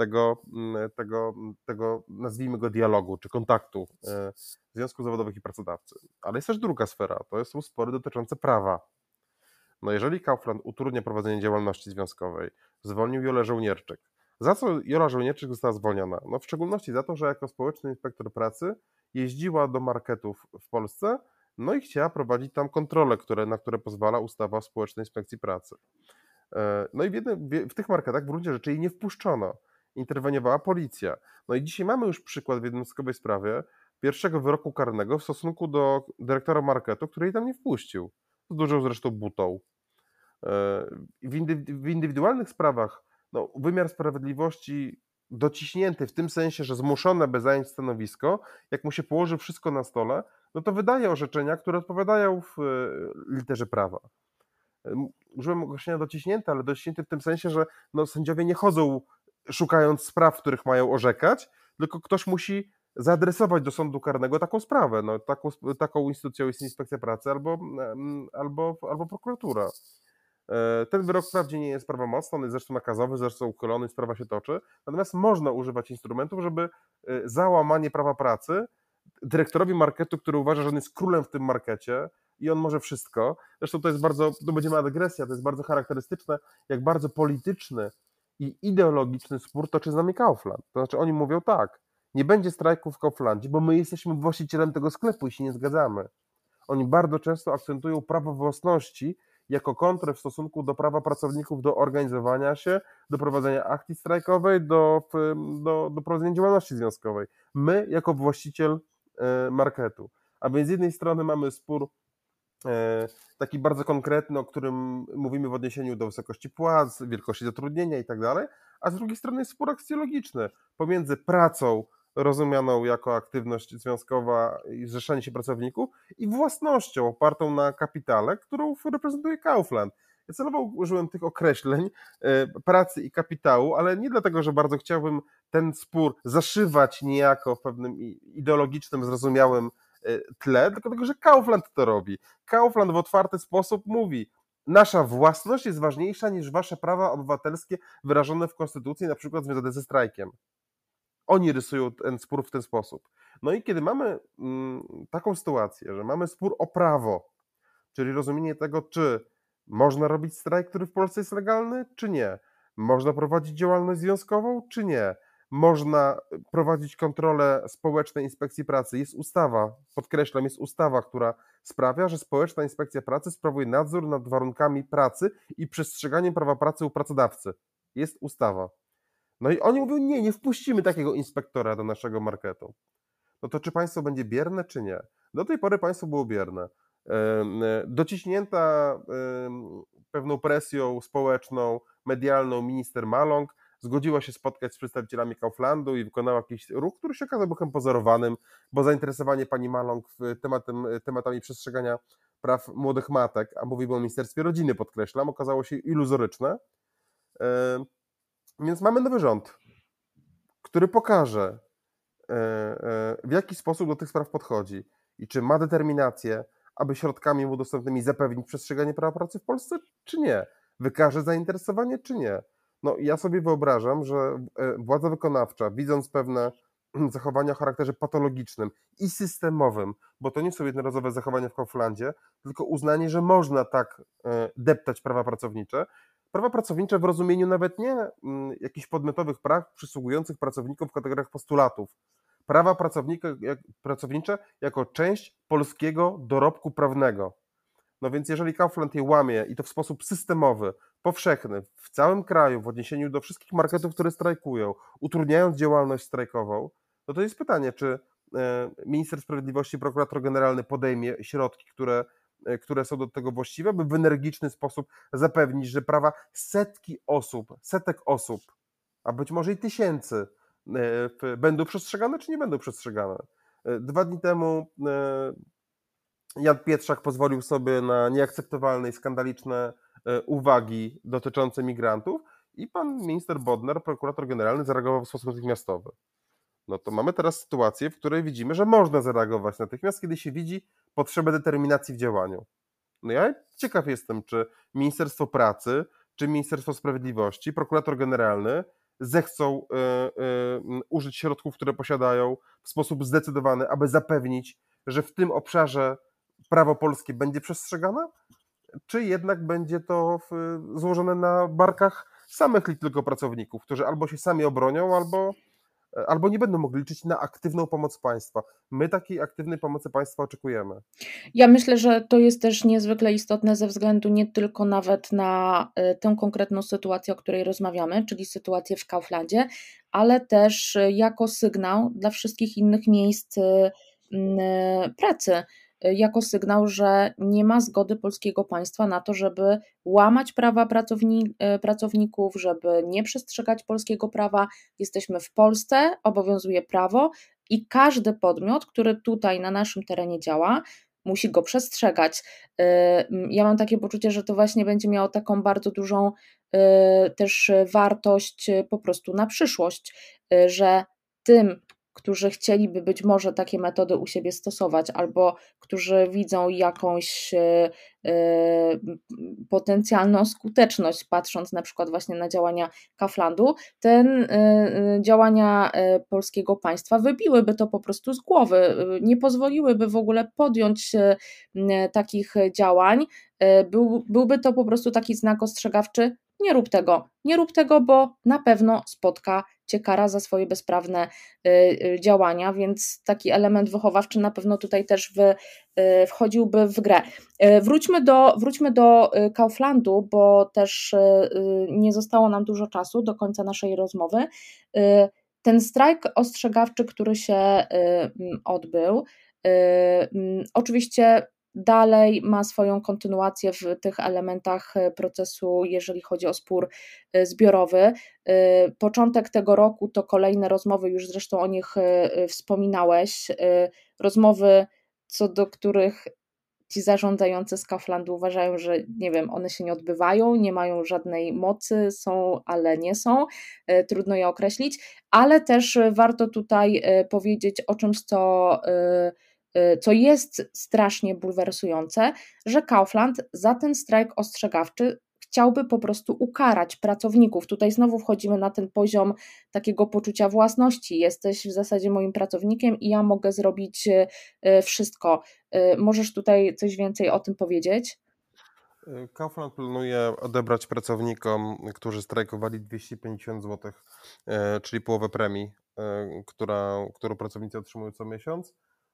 tego nazwijmy go dialogu, czy kontaktu związków zawodowych i pracodawcy. Ale jest też druga sfera, to są spory dotyczące prawa. Jeżeli Kaufland utrudnia prowadzenie działalności związkowej, zwolnił Jolę Żołnierczyk, za co Jola Żołnierczyk została zwolniona? W szczególności za to, że jako społeczny inspektor pracy jeździła do marketów w Polsce, i chciała prowadzić tam kontrole, na które pozwala ustawa o społecznej inspekcji pracy. I w tych marketach w gruncie rzeczy jej nie wpuszczono. Interweniowała policja. I dzisiaj mamy już przykład w jednostkowej sprawie pierwszego wyroku karnego w stosunku do dyrektora marketu, który jej tam nie wpuścił. Z dużą zresztą butą. W indywidualnych sprawach wymiar sprawiedliwości dociśnięty w tym sensie, że zmuszony, by zająć stanowisko, jak mu się położy wszystko na stole, to wydaje orzeczenia, które odpowiadają w literze prawa. Użyłem określenia dociśnięte, ale dociśnięte w tym sensie, że sędziowie nie chodzą szukając spraw, w których mają orzekać, tylko ktoś musi zaadresować do sądu karnego taką sprawę. Taką instytucją jest inspekcja pracy albo prokuratura. Ten wyrok wprawdzie nie jest prawomocny, on jest zresztą nakazowy, zresztą uchylony, sprawa się toczy, natomiast można używać instrumentów, żeby za łamanie prawa pracy dyrektorowi marketu, który uważa, że on jest królem w tym markecie i on może wszystko, zresztą to jest bardzo, będzie mała dygresja, to jest bardzo charakterystyczne, jak bardzo polityczny i ideologiczny spór toczy z nami Kaufland. To znaczy oni mówią tak, nie będzie strajków w Kauflandzie, bo my jesteśmy właścicielem tego sklepu i się nie zgadzamy. Oni bardzo często akcentują prawo własności jako kontrę w stosunku do prawa pracowników do organizowania się, do prowadzenia akcji strajkowej, do prowadzenia działalności związkowej. My jako właściciel marketu. A więc z jednej strony mamy spór taki bardzo konkretny, o którym mówimy w odniesieniu do wysokości płac, wielkości zatrudnienia i tak dalej, a z drugiej strony jest spór aksjologiczny pomiędzy pracą rozumianą jako aktywność związkowa i zrzeszenie się pracowników i własnością opartą na kapitale, którą reprezentuje Kaufland. Ja celowo użyłem tych określeń pracy i kapitału, ale nie dlatego, że bardzo chciałbym ten spór zaszywać niejako w pewnym ideologicznym, zrozumiałym tle, tylko dlatego, że Kaufland to robi. Kaufland w otwarty sposób mówi, nasza własność jest ważniejsza niż wasze prawa obywatelskie wyrażone w konstytucji, na przykład związane ze strajkiem. Oni rysują ten spór w ten sposób. I kiedy mamy taką sytuację, że mamy spór o prawo, czyli rozumienie tego, czy można robić strajk, który w Polsce jest legalny, czy nie, można prowadzić działalność związkową, czy nie, można prowadzić kontrolę społecznej inspekcji pracy. Jest ustawa, podkreślam, jest ustawa, która sprawia, że społeczna inspekcja pracy sprawuje nadzór nad warunkami pracy i przestrzeganiem prawa pracy u pracodawcy. Jest ustawa. I oni mówią, nie wpuścimy takiego inspektora do naszego marketu. To czy państwo będzie bierne, czy nie? Do tej pory państwo było bierne. Dociśnięta pewną presją społeczną, medialną minister Maląg zgodziła się spotkać z przedstawicielami Kauflandu i wykonała jakiś ruch, który się okazał ruchem pozorowanym, bo zainteresowanie pani Maląg tematami przestrzegania praw młodych matek, a mówimy o Ministerstwie Rodziny, podkreślam, okazało się iluzoryczne. Więc mamy nowy rząd, który pokaże, w jaki sposób do tych spraw podchodzi i czy ma determinację, aby środkami mu dostępnymi zapewnić przestrzeganie prawa pracy w Polsce, czy nie. Wykaże zainteresowanie, czy nie. Ja sobie wyobrażam, że władza wykonawcza, widząc pewne zachowania o charakterze patologicznym i systemowym, bo to nie są jednorazowe zachowania w Kauflandzie, tylko uznanie, że można tak deptać prawa pracownicze. Prawa pracownicze w rozumieniu nawet nie jakichś podmiotowych praw przysługujących pracownikom w kategoriach postulatów. Prawa pracownicze jako część polskiego dorobku prawnego. No więc jeżeli Kaufland je łamie i to w sposób systemowy, powszechny, w całym kraju, w odniesieniu do wszystkich marketów, które strajkują, utrudniając działalność strajkową, no to jest pytanie, czy minister sprawiedliwości, prokurator generalny podejmie środki, które są do tego właściwe, by w energiczny sposób zapewnić, że prawa setek osób, a być może i tysięcy będą przestrzegane, czy nie będą przestrzegane. 2 dni temu Jan Pietrzak pozwolił sobie na nieakceptowalne i skandaliczne uwagi dotyczące migrantów i pan minister Bodnar, prokurator generalny, zareagował w sposób natychmiastowy. No to mamy teraz sytuację, w której widzimy, że można zareagować natychmiast, kiedy się widzi potrzebę determinacji w działaniu. No ja ciekaw jestem, czy Ministerstwo Pracy, czy Ministerstwo Sprawiedliwości, prokurator generalny zechcą użyć środków, które posiadają w sposób zdecydowany, aby zapewnić, że w tym obszarze prawo polskie będzie przestrzegane, czy jednak będzie to złożone na barkach samych tylko pracowników, którzy albo się sami obronią, albo nie będą mogli liczyć na aktywną pomoc państwa. My takiej aktywnej pomocy państwa oczekujemy. Ja myślę, że to jest też niezwykle istotne ze względu nie tylko nawet na tę konkretną sytuację, o której rozmawiamy, czyli sytuację w Kauflandzie, ale też jako sygnał dla wszystkich innych miejsc pracy, jako sygnał, że nie ma zgody polskiego państwa na to, żeby łamać prawa pracowników, żeby nie przestrzegać polskiego prawa. Jesteśmy w Polsce, obowiązuje prawo i każdy podmiot, który tutaj na naszym terenie działa, musi go przestrzegać. Ja mam takie poczucie, że to właśnie będzie miało taką bardzo dużą też wartość po prostu na przyszłość, że tym, którzy chcieliby być może takie metody u siebie stosować, albo którzy widzą jakąś potencjalną skuteczność, patrząc na przykład właśnie na działania Kauflandu, te działania polskiego państwa wybiłyby to po prostu z głowy, nie pozwoliłyby w ogóle podjąć takich działań, byłby to po prostu taki znak ostrzegawczy: nie rób tego, bo na pewno spotka cię kara za swoje bezprawne działania, więc taki element wychowawczy na pewno tutaj też wchodziłby w grę. Wróćmy do Kauflandu, bo też nie zostało nam dużo czasu do końca naszej rozmowy. Ten strajk ostrzegawczy, który się odbył, oczywiście dalej ma swoją kontynuację w tych elementach procesu, jeżeli chodzi o spór zbiorowy. Początek tego roku to kolejne rozmowy, już zresztą o nich wspominałeś, rozmowy, co do których ci zarządzający z Kauflandu uważają, że nie wiem, one się nie odbywają, nie mają żadnej mocy, są, ale nie są, trudno je określić, ale też warto tutaj powiedzieć o czymś, co jest strasznie bulwersujące, że Kaufland za ten strajk ostrzegawczy chciałby po prostu ukarać pracowników. Tutaj znowu wchodzimy na ten poziom takiego poczucia własności. Jesteś w zasadzie moim pracownikiem i ja mogę zrobić wszystko. Możesz tutaj coś więcej o tym powiedzieć? Kaufland planuje odebrać pracownikom, którzy strajkowali, 250 zł, czyli połowę premii, którą pracownicy otrzymują co miesiąc.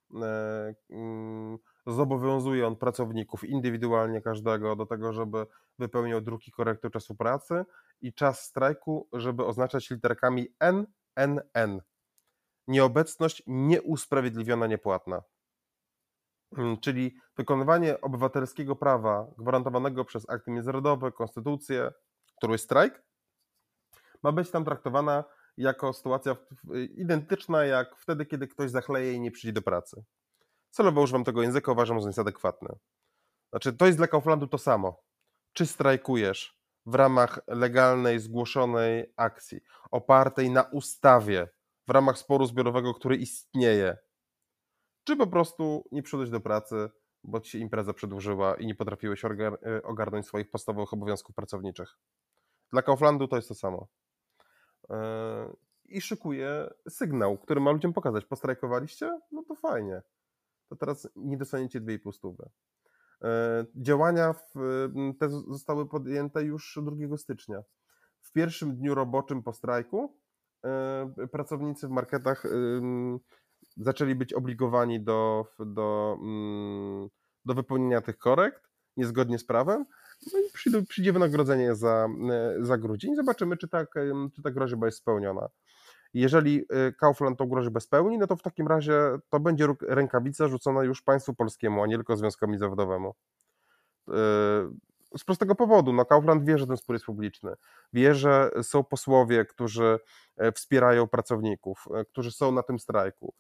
Zobowiązuje on pracowników indywidualnie każdego do tego, żeby wypełniał druki korekty czasu pracy i czas strajku, żeby oznaczać literkami NNN. Nieobecność nieusprawiedliwiona niepłatna. Czyli wykonywanie obywatelskiego prawa gwarantowanego przez akty międzynarodowe, konstytucję, którą jest strajk, ma być tam traktowana jako sytuacja identyczna jak wtedy, kiedy ktoś zachleje i nie przyjdzie do pracy. Celowo używam tego języka, uważam, że jest adekwatny. Znaczy, to jest dla Kauflandu to samo. Czy strajkujesz w ramach legalnej, zgłoszonej akcji, opartej na ustawie, w ramach sporu zbiorowego, który istnieje, czy po prostu nie przyszedłeś do pracy, bo ci się impreza przedłużyła i nie potrafiłeś ogarnąć swoich podstawowych obowiązków pracowniczych. Dla Kauflandu to jest to samo. i szykuje sygnał, który ma ludziom pokazać: postrajkowaliście? No to fajnie. To teraz nie dostaniecie 2,5 stówy. Działania te zostały podjęte już 2 stycznia. W pierwszym dniu roboczym po strajku pracownicy w marketach zaczęli być obligowani do wypełnienia tych korekt niezgodnie z prawem, no i przyjdzie wynagrodzenie za grudzień. Zobaczymy, czy ta groźba jest spełniona. Jeżeli Kaufland tą groźbę spełni, no to w takim razie to będzie rękawica rzucona już państwu polskiemu, a nie tylko związkowi zawodowemu. Z prostego powodu, no Kaufland wie, że ten spór jest publiczny, wie, że są posłowie, którzy wspierają pracowników, którzy są na tym strajku.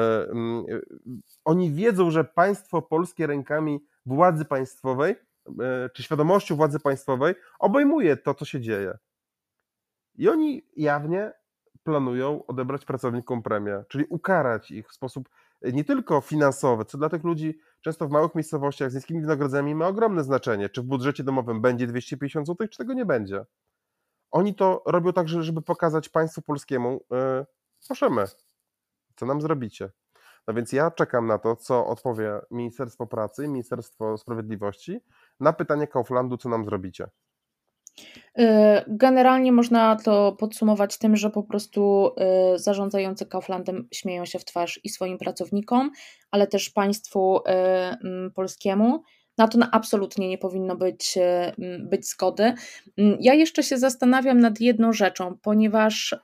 Oni wiedzą, że państwo polskie rękami władzy państwowej, czy świadomością władzy państwowej obejmuje to, co się dzieje. I oni jawnie planują odebrać pracownikom premię, czyli ukarać ich w sposób nie tylko finansowy, co dla tych ludzi często w małych miejscowościach z niskimi wynagrodzeniami ma ogromne znaczenie, czy w budżecie domowym będzie 250 zł, czy tego nie będzie. Oni to robią tak, żeby pokazać państwu polskiemu: proszę, co nam zrobicie. No więc ja czekam na to, co odpowie Ministerstwo Pracy i Ministerstwo Sprawiedliwości na pytanie Kauflandu, co nam zrobicie. Generalnie można to podsumować tym, że po prostu zarządzający Kauflandem śmieją się w twarz i swoim pracownikom, ale też państwu polskiemu. Na to absolutnie nie powinno być zgody. Ja jeszcze się zastanawiam nad jedną rzeczą, ponieważ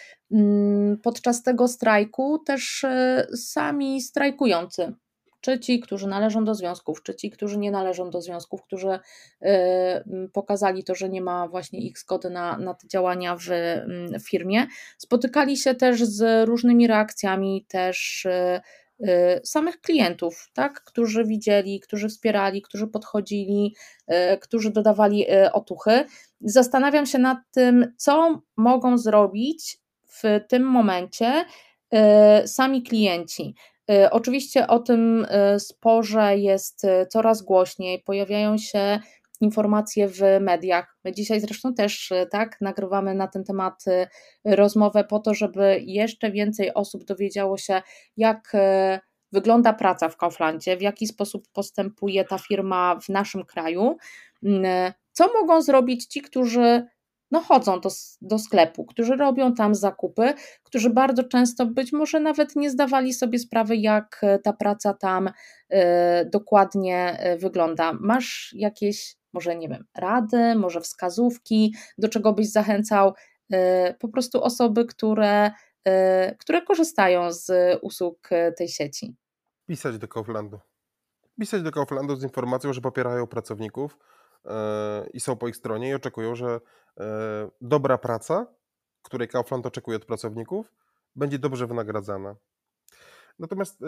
podczas tego strajku też sami strajkujący, czy ci, którzy należą do związków, czy ci, którzy nie należą do związków, którzy pokazali to, że nie ma właśnie ich zgody na te działania w firmie, spotykali się też z różnymi reakcjami też samych klientów, tak? Którzy widzieli, którzy wspierali, którzy podchodzili, którzy dodawali otuchy. Zastanawiam się nad tym, co mogą zrobić w tym momencie sami klienci. Oczywiście o tym sporze jest coraz głośniej, pojawiają się informacje w mediach. My dzisiaj zresztą też tak nagrywamy na ten temat rozmowę po to, żeby jeszcze więcej osób dowiedziało się, jak wygląda praca w Kauflandzie, w jaki sposób postępuje ta firma w naszym kraju, co mogą zrobić ci, którzy chodzą do sklepu, którzy robią tam zakupy, którzy bardzo często być może nawet nie zdawali sobie sprawy, jak ta praca tam dokładnie wygląda. Masz jakieś, może nie wiem, rady, może wskazówki, do czego byś zachęcał po prostu osoby, które korzystają z usług tej sieci? Pisać do Kauflandu. Pisać do Kauflandu z informacją, że popierają pracowników i są po ich stronie i oczekują, że dobra praca, której Kaufland oczekuje od pracowników, będzie dobrze wynagradzana. Natomiast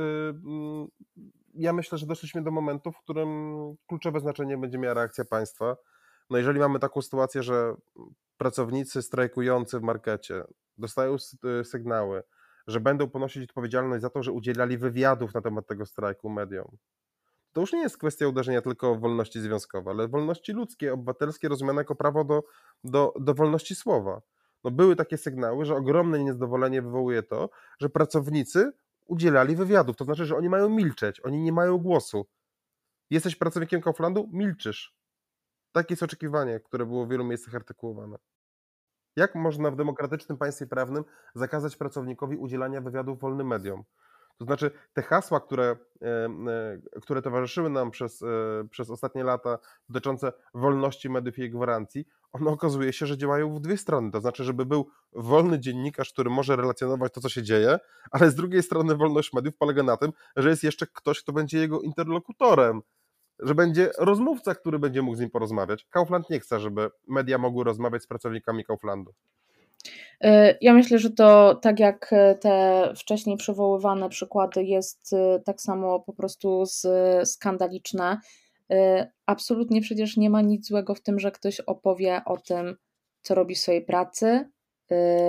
ja myślę, że doszliśmy do momentu, w którym kluczowe znaczenie będzie miała reakcja państwa. No jeżeli mamy taką sytuację, że pracownicy strajkujący w markecie dostają sygnały, że będą ponosić odpowiedzialność za to, że udzielali wywiadów na temat tego strajku mediom, to już nie jest kwestia uderzenia tylko w wolności związkowe, ale wolności ludzkie, obywatelskie, rozumiane jako prawo do wolności słowa. No były takie sygnały, że ogromne niezadowolenie wywołuje to, że pracownicy udzielali wywiadów, to znaczy, że oni mają milczeć, oni nie mają głosu. Jesteś pracownikiem Kauflandu? Milczysz. Takie jest oczekiwanie, które było w wielu miejscach artykułowane. Jak można w demokratycznym państwie prawnym zakazać pracownikowi udzielania wywiadów wolnym mediom? To znaczy te hasła, które towarzyszyły nam przez ostatnie lata dotyczące wolności mediów i ich gwarancji, one okazuje się, że działają w dwie strony. To znaczy, żeby był wolny dziennikarz, który może relacjonować to, co się dzieje, ale z drugiej strony wolność mediów polega na tym, że jest jeszcze ktoś, kto będzie jego interlokutorem, że będzie rozmówca, który będzie mógł z nim porozmawiać. Kaufland nie chce, żeby media mogły rozmawiać z pracownikami Kauflandu. Ja myślę, że to tak jak te wcześniej przywoływane przykłady jest tak samo po prostu skandaliczne. Absolutnie przecież nie ma nic złego w tym, że ktoś opowie o tym, co robi w swojej pracy,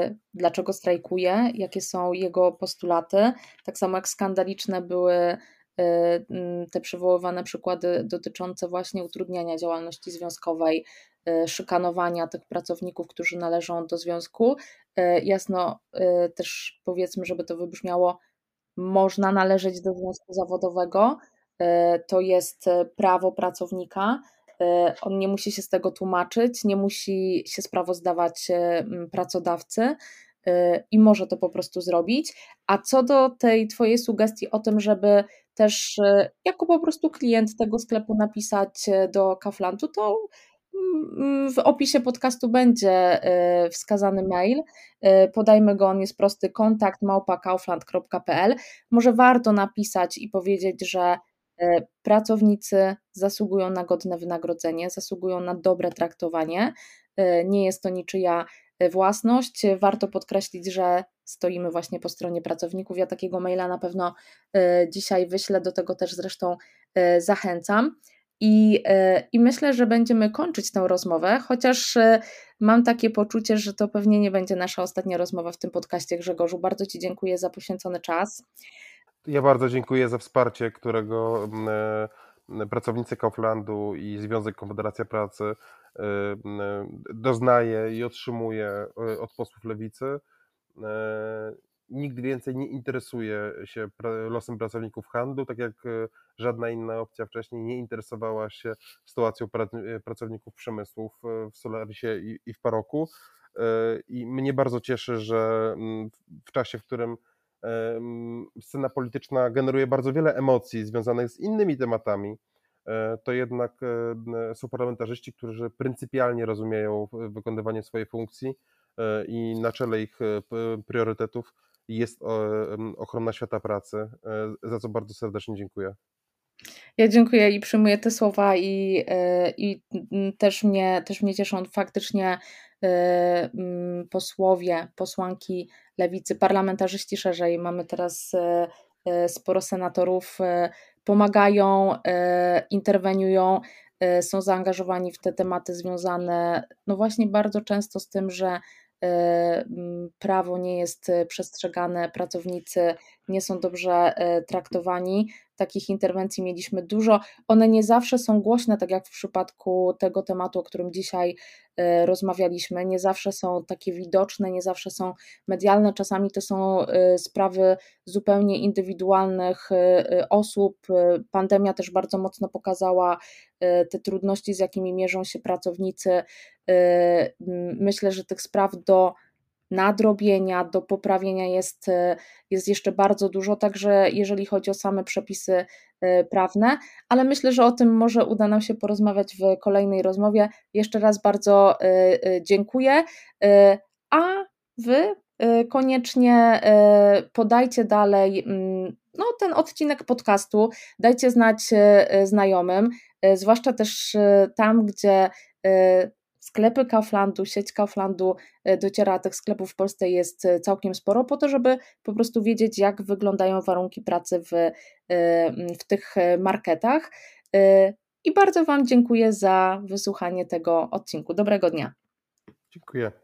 dlaczego strajkuje, jakie są jego postulaty. Tak samo jak skandaliczne były te przywoływane przykłady dotyczące właśnie utrudniania działalności związkowej, szykanowania tych pracowników, którzy należą do związku. Jasno też powiedzmy, żeby to wybrzmiało, można należeć do związku zawodowego, to jest prawo pracownika, on nie musi się z tego tłumaczyć, nie musi się sprawozdawać pracodawcy i może to po prostu zrobić. A co do tej Twojej sugestii o tym, żeby też jako po prostu klient tego sklepu napisać do Kauflandu, to w opisie podcastu będzie wskazany mail. Podajmy go, on jest prosty: kontakt@kaufland.pl. Może warto napisać i powiedzieć, że pracownicy zasługują na godne wynagrodzenie, zasługują na dobre traktowanie. Nie jest to niczyja własność. Warto podkreślić, że stoimy właśnie po stronie pracowników. Ja takiego maila na pewno dzisiaj wyślę, do tego też zresztą zachęcam. I myślę, że będziemy kończyć tę rozmowę, chociaż mam takie poczucie, że to pewnie nie będzie nasza ostatnia rozmowa w tym podcaście. Grzegorzu, bardzo Ci dziękuję za poświęcony czas. Ja bardzo dziękuję za wsparcie, którego pracownicy Kauflandu i Związek Konfederacja Pracy doznaje i otrzymuje od posłów Lewicy. Nikt więcej nie interesuje się losem pracowników handlu, tak jak żadna inna opcja wcześniej nie interesowała się sytuacją pracowników przemysłu w Solarisie i w Paroku. I mnie bardzo cieszy, że w czasie, w którym scena polityczna generuje bardzo wiele emocji związanych z innymi tematami, to jednak są parlamentarzyści, którzy pryncypialnie rozumieją wykonywanie swojej funkcji i na czele ich priorytetów jest ochrona świata pracy, za co bardzo serdecznie dziękuję. Ja dziękuję i przyjmuję te słowa i też mnie cieszą faktycznie posłowie, posłanki Lewicy, parlamentarzyści szerzej. Mamy teraz sporo senatorów, pomagają, interweniują, są zaangażowani w te tematy związane no właśnie bardzo często z tym, że prawo nie jest przestrzegane, pracownicy nie są dobrze traktowani. Takich interwencji mieliśmy dużo. One nie zawsze są głośne, tak jak w przypadku tego tematu, o którym dzisiaj rozmawialiśmy. Nie zawsze są takie widoczne, nie zawsze są medialne. Czasami to są sprawy zupełnie indywidualnych osób. Pandemia też bardzo mocno pokazała te trudności, z jakimi mierzą się pracownicy. Myślę, że tych spraw do nadrobienia, do poprawienia jest jeszcze bardzo dużo, także jeżeli chodzi o same przepisy prawne, ale myślę, że o tym może uda nam się porozmawiać w kolejnej rozmowie. Jeszcze raz bardzo dziękuję, a Wy koniecznie podajcie dalej no, ten odcinek podcastu, dajcie znać znajomym, zwłaszcza też tam, gdzie sklepy Kauflandu, sieć Kauflandu dociera, tych sklepów w Polsce jest całkiem sporo, po to, żeby po prostu wiedzieć, jak wyglądają warunki pracy w tych marketach. I bardzo Wam dziękuję za wysłuchanie tego odcinku. Dobrego dnia. Dziękuję.